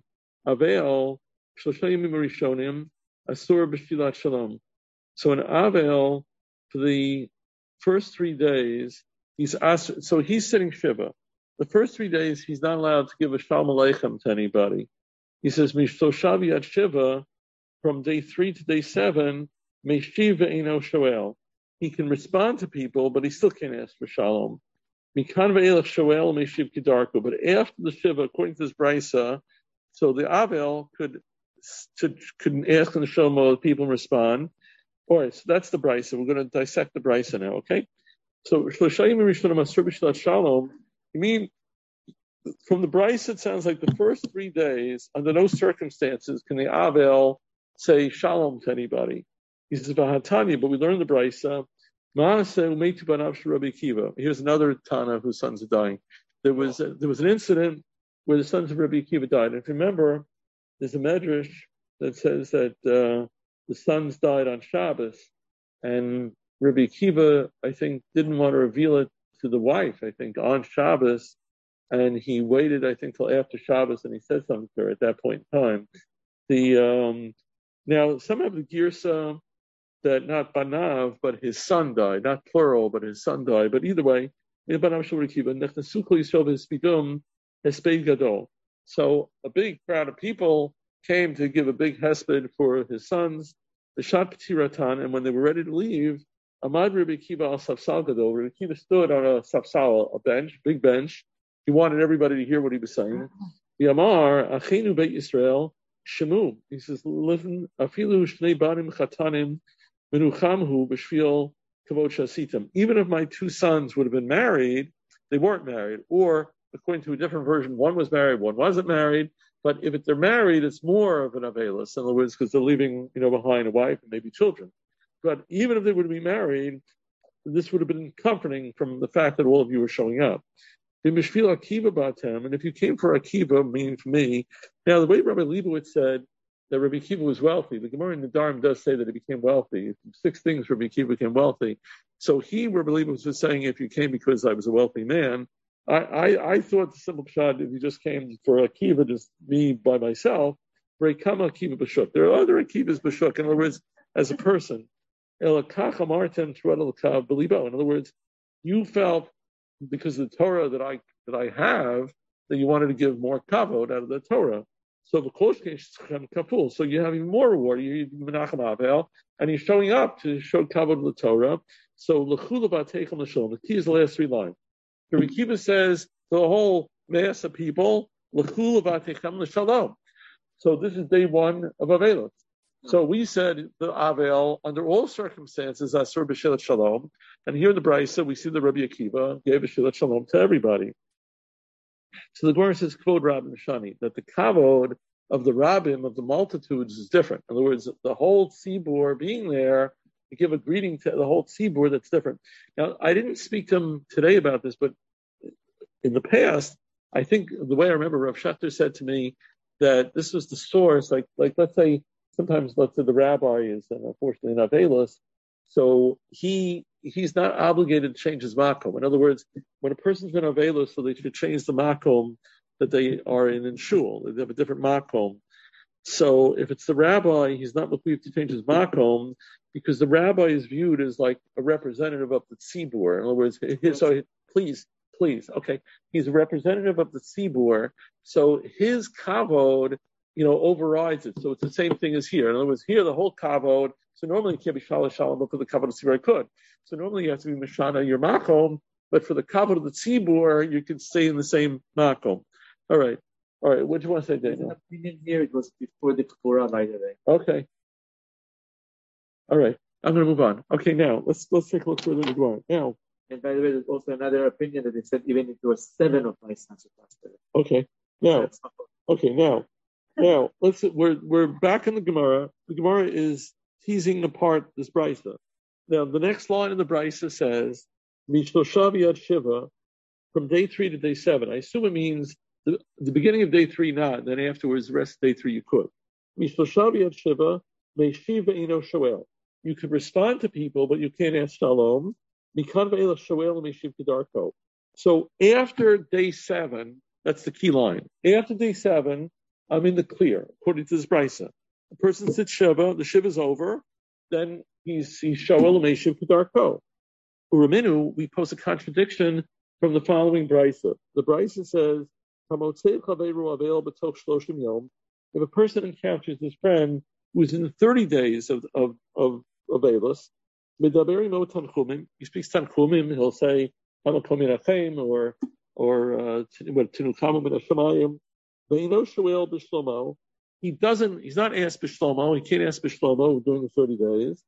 S1: Avel Shlosha Yemim Rishonim Asur B'Shvilat Shalom. So in Avel, for the first three days. He's asked, so he's sitting Shiva. The first three days, he's not allowed to give a Shalom Aleichem to anybody. He says, Mishtoshavi at Shiva, from day three to day seven, Meshiva Eino Shoel. He can respond to people, but he still can't ask for Shalom. Mikan Ve'elach Shoel Meshiv Kedarko. But after the Shiva, according to this Brisa, so the Avel could, could, could ask in the Shalom, people respond. All right, so that's the Brisa. We're going to dissect the Brisa now, okay? So, Shloshayim Rishonim Asur B'Shvilat Shalom, you mean, from the Brisa, it sounds like the first three days, under no circumstances, can the Avel say Shalom to anybody. He says, V'hatanya, but we learned the Brisa, Ma'aseh Umeitu Banav Shel Rabbi Akiva. Here's another Tana whose sons are dying. There was, a, there was an incident where the sons of Rabbi Akiva died. And if you remember, there's a Medrash that says that uh, the sons died on Shabbos, and Rabbi Akiva, I think, didn't want to reveal it to the wife, I think, on Shabbos, and he waited, I think, till after Shabbos, and he said something to her at that point in time. The um, now, some have the girsa that not Banav, but his son died, not plural, but his son died. But either way, so a big crowd of people came to give a big hesped for his sons, the Shat P'tiratan, and when they were ready to leave, Amad Rabbi Akiva al Safsal Gadol. Rabbi Akiva stood on a Safsal, a bench, big bench. He wanted everybody to hear what he was saying. Yamar Achenu Beit Yisrael Shemu. He says, "Listen, Afilu Shnei Banim Chatanim Menuchamhu B'Shvil Kavod Shasitim." Even if my two sons would have been married, they weren't married. Or according to a different version, one was married, one wasn't married. But if they're married, it's more of an avelus. In other words, because they're leaving, you know, behind a wife and maybe children. But even if they would be married, this would have been comforting from the fact that all of you were showing up. And if you came for Akiva, meaning for me, now the way Rabbi Leibowitz said that Rabbi Akiva was wealthy, the Gemara in the Dharm does say that he became wealthy. Six things Rabbi Akiva became wealthy. So he, Rabbi Leibowitz, was saying, if you came because I was a wealthy man, I, I, I thought the simple pshat, if you just came for Akiva, just me by myself, for Kama Akiva B'Shuk. There are other Akivas B'Shuk. In other words, as a person. In other words, you felt because of the Torah that I that I have, that you wanted to give more kavod out of the Torah. So the so you have even more reward. You're Menachem Avel, and you're showing up to show kavod of the Torah. So l'chula b'ateichem l'shalom. The key is the last three lines. The Rekiva says to the whole mass of people, l'chula b'ateichem l'shalom. So this is day one of Avelos. So we said the Avel, under all circumstances, Asur b'shilat shalom. And here in the Brisa, we see the Rabbi Akiva gave a shilat shalom to everybody. So the Gemara says, Kvod Rabbim Shani, that the kavod of the Rabbim, of the multitudes, is different. In other words, the whole tzibur being there, to give a greeting to the whole tzibur, that's different. Now, I didn't speak to him today about this, but in the past, I think the way I remember, Rav Shachter said to me that this was the source, like, like let's say, sometimes, let's say the rabbi is, unfortunately, not Avelos, so he he's not obligated to change his makom. In other words, when a person's been Avelos, so they should change the makom that they are in in shul. They have a different makom. So if it's the rabbi, he's not required to change his makom because the rabbi is viewed as like a representative of the tzibur. In other words, his, so please, please, okay, he's a representative of the tzibur, so his kavod, you know, overrides it. So it's the same thing as here. In other words, here the whole kavod. So normally it can't be shalosh shalom, but for the kavod of the tzibur, I could. So normally you have to be mishana your makom, but for the kavod of the tzibur, you can stay in the same makom. All right, all right. What do you want to say, Daniel?
S4: There's an opinion here. It was before the Kfura, by the way.
S1: Okay. All right. I'm going to move on. Okay, now let's let's take a look further in the Gemara. Now.
S4: And by the way, there's also another opinion that they said even if there were seven of my sons.
S1: Okay. Now. Okay. Now. Now let's. We're we're back in the Gemara. The Gemara is teasing apart this brisa. Now the next line in the brisa says, "Mishloshav yad shiva," from day three to day seven. I assume it means the, the beginning of day three, not. Then afterwards, the rest of day three, you could. Mishloshav yad shiva meishiv ve'ino shoel. You could respond to people, but you can't ask shalom. Mikan ve'ela shoel meishiv kedarko. So after day seven, that's the key line. After day seven, I'm in the clear, according to this brisa. The person sits shiva, the shiva is over, then he's he's shoel meishiv kedarko. Uraminu, we post a contradiction from the following brisa. The brisa says, if a person encounters his friend who's in the thirty days of of of Avelos, he speaks Tanchumim, he'll say or or uh, he doesn't, he's not asked b'shlomo, he can't ask b'shlomo during the thirty days.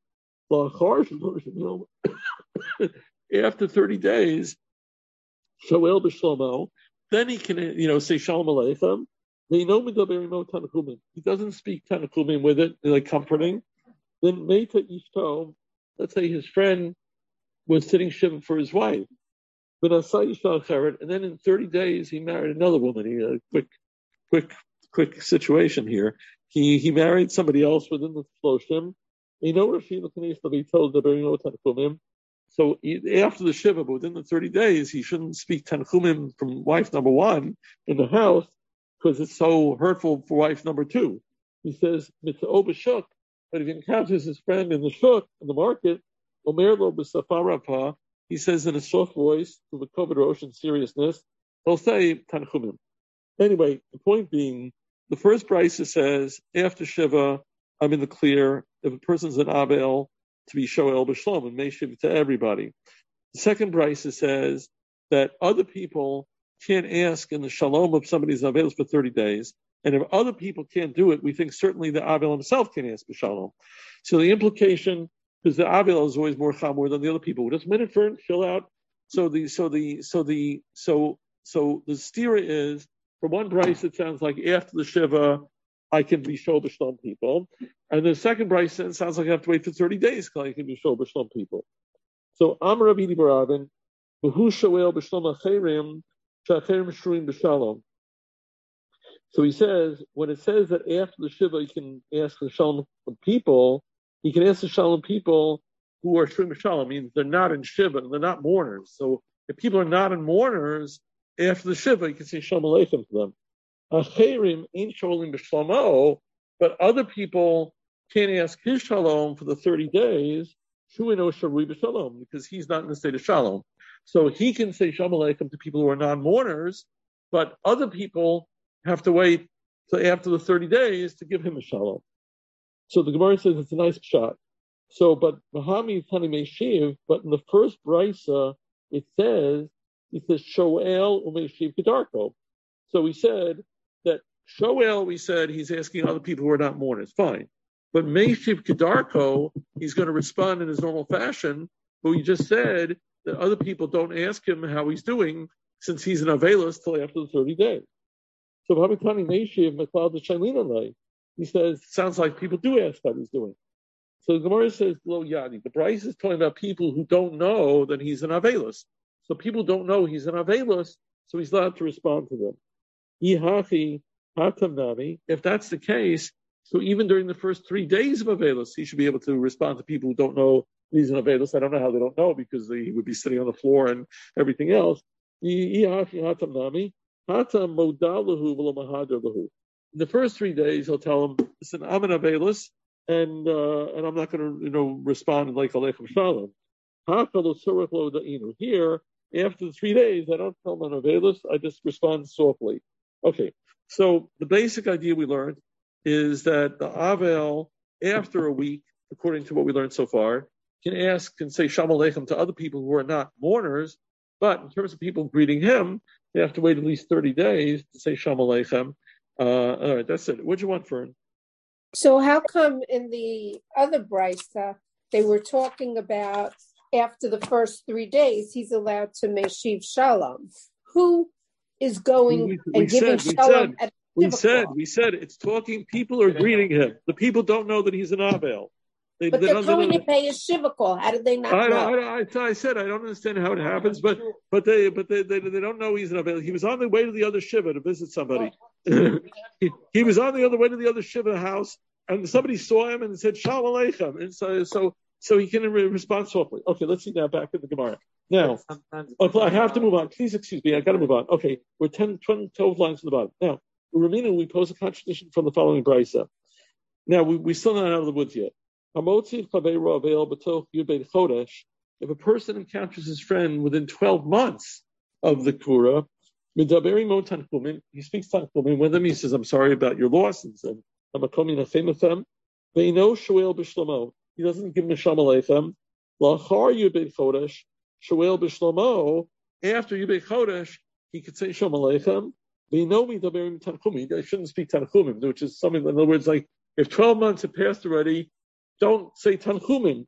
S1: After thirty days, shoel b'shlomo, then he can, you know, say shalom aleichem. They know medaberim tanchumim. He doesn't speak tanchumim with it, like comforting. Then meita ishto, let's say his friend was sitting shiva for his wife, but asay ishto cheret, and then in thirty days he married another woman. He had a quick, quick, quick situation here. He he married somebody else within the shloshim. You know, Rashi L'Kanis to be told daberim tanchumim. So he, after the shiva, but within the thirty days, he shouldn't speak tanchumim from wife number one in the house because it's so hurtful for wife number two. He says, mitzvah b'shuk, but if he encounters his friend in the shuk, in the market, omer lo b'safarapa, he says in a soft voice, with a kavod rosh and seriousness, he'll say tanchumim. Anyway, the point being, the first brisa says, after shiva, I'm in the clear. If a person's an avel, to be shoel b'shlom and meishiv to everybody. The second brisa says that other people can't ask in the shalom of somebody's avel for thirty days, and if other people can't do it, we think certainly the avel himself can ask b'shalom. So the implication, because the avel is always more chamor than the other people. Just a minute, Fern, chill out. So the so the so the so so the stira is, for one brisa it sounds like after the shiva I can be shoel b'shlom people. And the second brisa, it sounds like I have to wait for thirty days because I can be shoel b'shlom people. So, Am Rabbi Baravin, V'hu shoel b'shlom acherim, sh'acherim shruim b'shalom. So he says, when it says that after the shiva you can ask the shalom people, you can ask the shalom people who are shruim b'shalom, means they're not in shiva, they're not mourners. So if people are not in mourners, after the shiva you can say shalom aleichem to them. Acherim ain't shoeling b'shlomo, but other people can't ask his shalom for the thirty days, shuino sharui b'shalom, because he's not in the state of shalom. So he can say Shalom Aleichem to people who are non-mourners, but other people have to wait till after the thirty days to give him a Shalom. So the Gemara says it's a nice shot. So, but Mahami Tani Meshiv, but in the first brisa, it says, he says, Shoel Umeshiv Kedarko. So we said that Shoel, we said, he's asking other people who are not mourners. Fine. But Meshiv Kedarko, he's going to respond in his normal fashion, but we just said that other people don't ask him how he's doing since he's an Avelis till after the thirty days. So Mahami Tani Meshiv, Meklal the Shailin, he says, sounds like people do ask how he's doing. So the Gemara says, Lo Yadi. The Bryce is talking about people who don't know that he's an Avelis. So people don't know he's an Avelis, so he's allowed to respond to them. Yihachi Hatamnami. If that's the case, so even during the first three days of Avelis, he should be able to respond to people who don't know he's an Avelis. I don't know how they don't know because they, he would be sitting on the floor and everything else. Yihachi Hatamnami. Hatam Modalahu V'Lamahadarlahu. In the first three days, he'll tell him, listen, I'm an Avelis, and uh, and I'm not going to, you know, respond like Aleichem Shalom. Here, after the three days, I don't tell him I'm Avelis, I just respond softly. Okay, so the basic idea we learned is that the Avel, after a week, according to what we learned so far, can ask, can say Shalom Aleichem to other people who are not mourners, but in terms of people greeting him, they have to wait at least thirty days to say Shalom Aleichem. Uh, all right, that's it. What'd you want, Fern?
S5: So how come in the other brisa they were talking about after the first three days he's allowed to meshiv shalom? Who is going we, we, and we giving said, shalom?
S1: We,
S5: at
S1: said, we said we said it's talking. People are greeting him. The people don't know that he's an Avel. They,
S5: but
S1: they
S5: they're going to pay a shiva call. How did they not
S1: I,
S5: know?
S1: I, I, I said I don't understand how it happens, but but they but they they, they don't know he's an Avel. He was on the way to the other shiva to visit somebody. he, he was on the other way to the other shiva house, and somebody saw him and said Shalom Aleichem, and so so so he can re- respond softly. Okay, let's see now back in the Gemara. Now, okay, I have to move on. Please excuse me. I got to move on. Okay, we're ten, twenty, twelve lines from the bottom. Now, Ramina, we pose a contradiction from the following brisa. Now, we we still not out of the woods yet. If a person encounters his friend within twelve months of the Kura, he speaks Tanchumin with him. He says, I'm sorry about your loss. And said, he doesn't give him a Shalom Aleichem. After Yubei Chodesh, he could say Shalom Aleichem. I shouldn't speak Tanchumim, which is something, in other words, like if twelve months have passed already, don't say Tanchumim.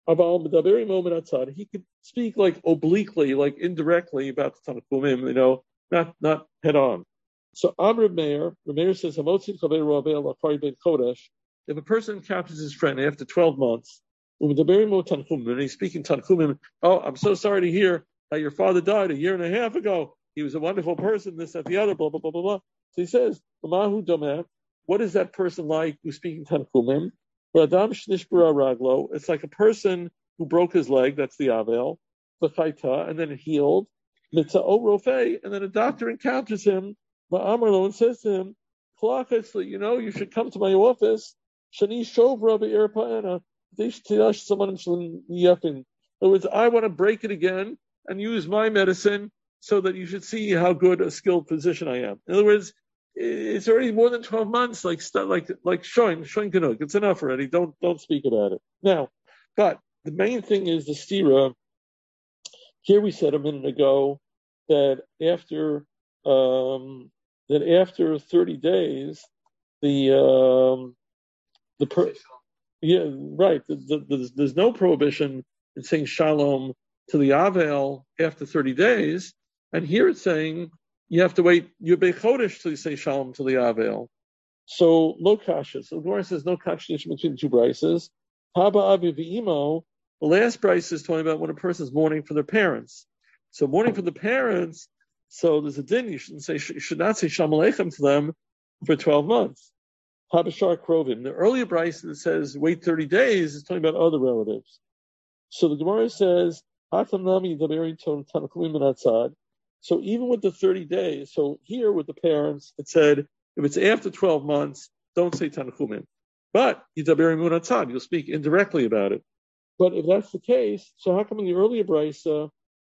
S1: He could speak like obliquely, like indirectly about the Tanchumim, you know, not not head on. So Amr Meir, Meir says, if a person encounters his friend after twelve months, and he's speaking Tanchumim, oh, I'm so sorry to hear that your father died a year and a half ago. He was a wonderful person, this, that, the other, blah, blah, blah, blah, blah. So he says, what is that person like who's speaking Tanchumim? It's like a person who broke his leg, that's the Avel, and then it healed, and then a doctor encounters him, and says to him, you know, you should come to my office. In other words, I want to break it again and use my medicine so that you should see how good a skilled physician I am. In other words, it's already more than twelve months, like like like showing showing Kanuk. It's enough already. Don't don't speak about it now. But the main thing is the stira. Here we said a minute ago that after um, that after thirty days, the um, the per, yeah right. The, the, the, there's no prohibition in saying shalom to the Avel after thirty days, and here it's saying you have to wait Yubei Chodesh till you say shalom to the Avel. So no kasha. So the Gemara says no kasha between the two brises. Haba Avi v'imo. The last brise is talking about when a person is mourning for their parents. So mourning for the parents. So there's a din. You shouldn't say. You should not say shalom aleichem to them for twelve months. Haba shar krovim. The earlier brise that says wait thirty days is talking about other relatives. So the Gemara says hatam nami daberi ton tanchumim minatzad. So even with the thirty days, so here with the parents, it said, if it's after twelve months, don't say Tanchumim. But Yidaber Munatzad, you'll speak indirectly about it. But if that's the case, so how come in the earlier brisa,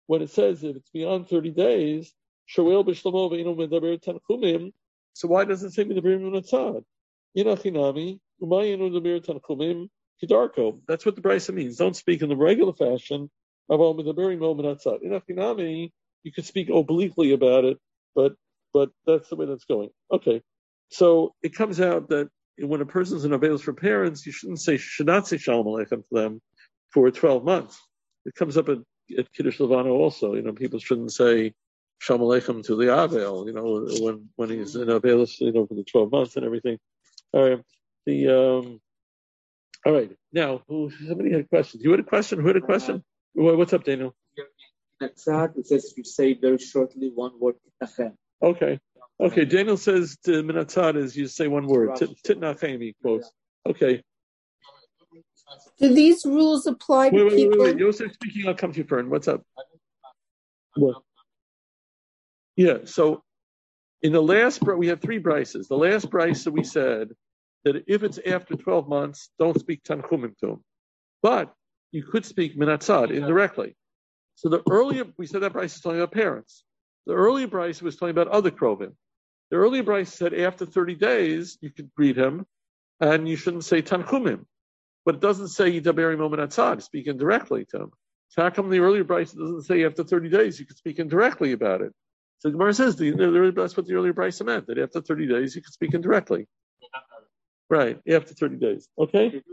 S1: when it says if it's beyond thirty days, Shoel b'shlomo ve'inu medaber tanchumim, so why doesn't it say medaber munatzad? Inachinami, umayinu medaber tanchumim kidarko. That's what the brisa means. Don't speak in the regular fashion of al medaber munatzad. Inachinami, you could speak obliquely about it, but but that's the way that's going. Okay, so it comes out that when a person's in avails for parents, you shouldn't say should not say shalom aleichem to them for twelve months. It comes up at, at Kiddush Levano also. You know, people shouldn't say shalom aleichem to the Avel, you know, when when he's in avails, you know, for the twelve months and everything. All right. The um. All right. Now, who, somebody had questions. You had a question. Who had a question? Uh, What's up, Daniel?
S4: Natzad, it says you say very shortly one word.
S1: Okay. Okay. Daniel says to Minatzad is you say one word. Titnachem, he quotes. Okay.
S5: Do these rules apply to
S1: wait, wait,
S5: people?
S1: Wait, wait, wait. Yosef speaking, I'll come to you, Fern. What's up? What? Yeah, so in the last, we have three brises. The last brise that we said that if it's after twelve months, don't speak Tanchumim to him. But you could speak Minatzad indirectly. So the earlier, we said that brise is talking about parents. The earlier brise was talking about other Krovim. The earlier brise said after thirty days, you could greet him, and you shouldn't say Tanchumim. But it doesn't say Yidaberi Mominatzad, speak indirectly to him. So how come the earlier Bryce doesn't say after thirty days you can speak indirectly about it? So the Gemara says the, the, that's what the earlier Bryce meant, that after thirty days you can speak indirectly. Right, after thirty days. Okay?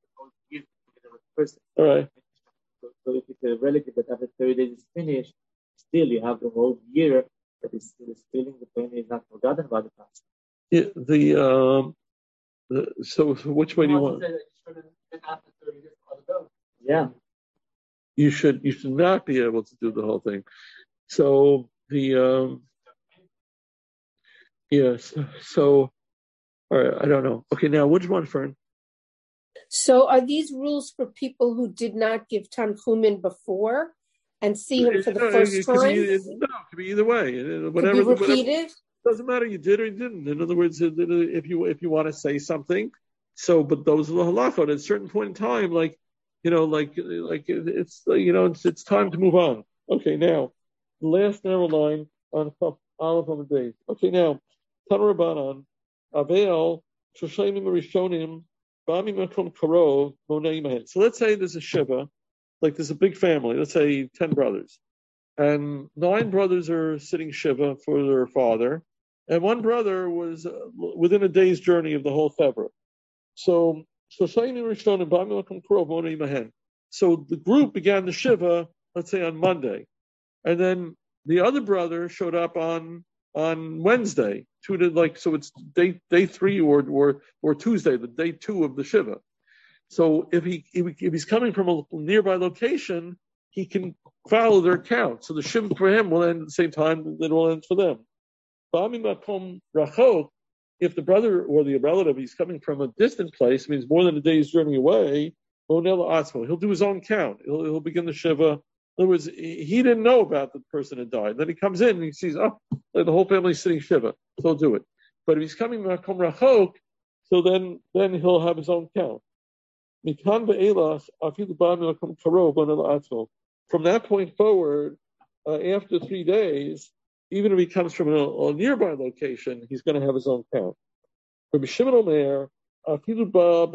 S1: All right.
S4: So if it's a relative that after thirty days is finished, still you have the whole year that is still feeling the pain is not forgotten by the past.
S1: Yeah, the, um, the so, so which way do you want?
S4: Yeah.
S1: You should you should not be able to do the whole thing. So the um yes, so all right, I don't know. Okay, now which one, Fern?
S5: So are these rules for people who did not give Tanchumin before and see him for the
S1: no,
S5: first
S1: it
S5: time?
S1: Be, it, no, it could be either way. Whatever,
S5: could be repeated?
S1: Whatever, doesn't matter. You did or you didn't. In other words, if you if you want to say something, so but those are the halachot. At a certain point in time, like you know, like like it's you know it's it's time to move on. Okay, now the last narrow line on Aleph on the day. Okay, now Tanu Rabbanan Avel Shoshayim Rishonim Bami Makom Karov Monei Mahen. So let's say there's a shiva, like there's a big family. Let's say ten brothers, and nine brothers are sitting shiva for their father. And one brother was uh, within a day's journey of the whole Chevra. So, so the group began the Shiva, let's say on Monday. And then the other brother showed up on on Wednesday. Two to like so it's day day three or or or Tuesday, the day two of the Shiva. So if he if, if he's coming from a nearby location, he can follow their count. So the Shiva for him will end at the same time that it will end for them. If the brother or the relative he's coming from a distant place, means more than a day's journey away, he'll do his own count. He'll, he'll begin the Shiva. In other words, he didn't know about the person had died. Then he comes in and he sees, oh, the whole family's sitting Shiva. So he'll do it. But if he's coming from Rachok, so then, then he'll have his own count. From that point forward, uh, after three days, even if he comes from a, a nearby location, he's going to have his own count. Rabbi Shimon Omer, according to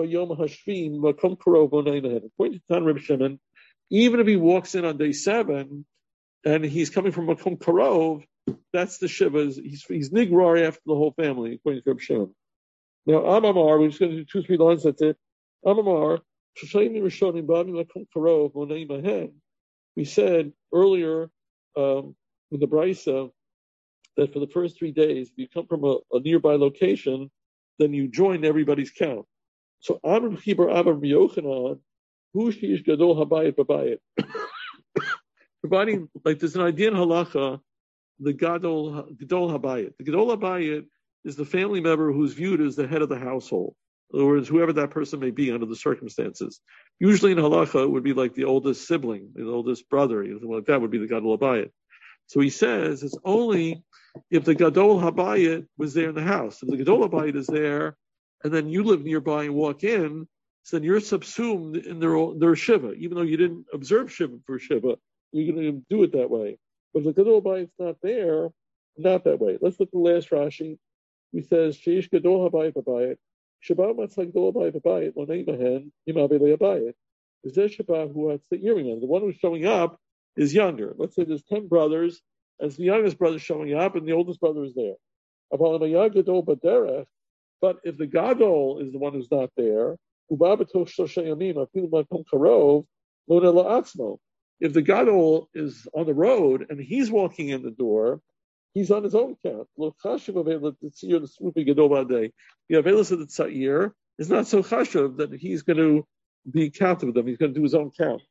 S1: Tan Rabbi Shimon, even if he walks in on day seven and he's coming from Makom Karov, that's the Shivas. He's, he's Nigrar after the whole family, according to Rabbi Shimon. Now, Amamar, we're just going to do two, three lines, that's it. Amamar, we said earlier um, in the Brisa, that for the first three days, if you come from a, a nearby location, then you join everybody's count. So, Amr Chibar Amr Yochanan, Hu Shish Gadol Habayit Babayit. Providing, like, there's an idea in halacha, the Gadol, Gadol Habayit. The Gadol Habayit is the family member who's viewed as the head of the household. In other words, whoever that person may be under the circumstances. Usually in halacha, it would be like the oldest sibling, the oldest brother, something like that would be the Gadol Habayit. So he says it's only if the Gadol Habayit was there in the house. If the Gadol Habayit is there, and then you live nearby and walk in, so then you're subsumed in their their Shiva, even though you didn't observe Shiva for Shiva. you're going to do it that way. But if the Gadol Habayit's not there, not that way. Let's look at the last Rashi. He says, Sheish Gadol Habayit Habayit, Shabbat Matzah Gadol Habayit Habayit, Lonei Mahen, Imabei Habayit. Is there Shabbat who has the earring on? The one who's showing up is younger. Let's say there's ten brothers, as the youngest brother is showing up, and the oldest brother is there. But if the Gadol is the one who's not there, if the Gadol is on the road and he's walking in the door, he's on his own count. The Avelis of the Tza'ir is not so chashuv that he's going to be counted with them. He's going to do his own count.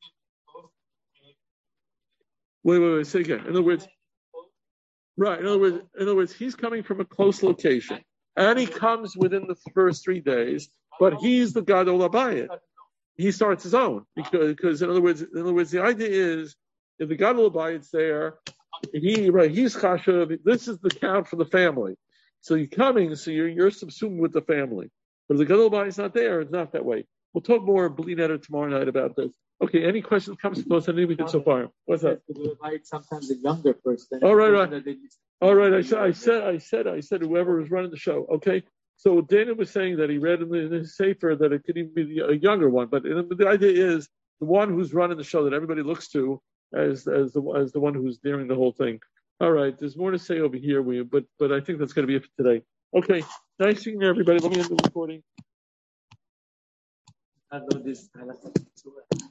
S1: Wait, wait, wait. Say again. In other words, right. In other words, in other words, he's coming from a close location, and he comes within the first three days. But he's the Gadol Habayit. He starts his own because, because in other words, in other words, the idea is if the Gadol Habayit's there, he right, he's chashuv. This is the count for the family. So you're coming, so you're you're subsumed with the family. But if the Gadol Habayit's not there, it's not that way. We'll talk more Bli Neder tomorrow night about this. Okay, any questions, comments, thoughts on anything so far? What's that?
S4: Sometimes a younger person.
S1: All right, right. All right, I said, I said, I said, I said, whoever was running the show. Okay, so Dana was saying that he read in, the, in his sefer that it could even be a younger one, but the idea is the one who's running the show that everybody looks to as as the as the one who's doing the whole thing. All right, there's more to say over here, we but but I think that's going to be it for today. Okay, nice seeing everybody. Let me end the recording.
S4: I know this.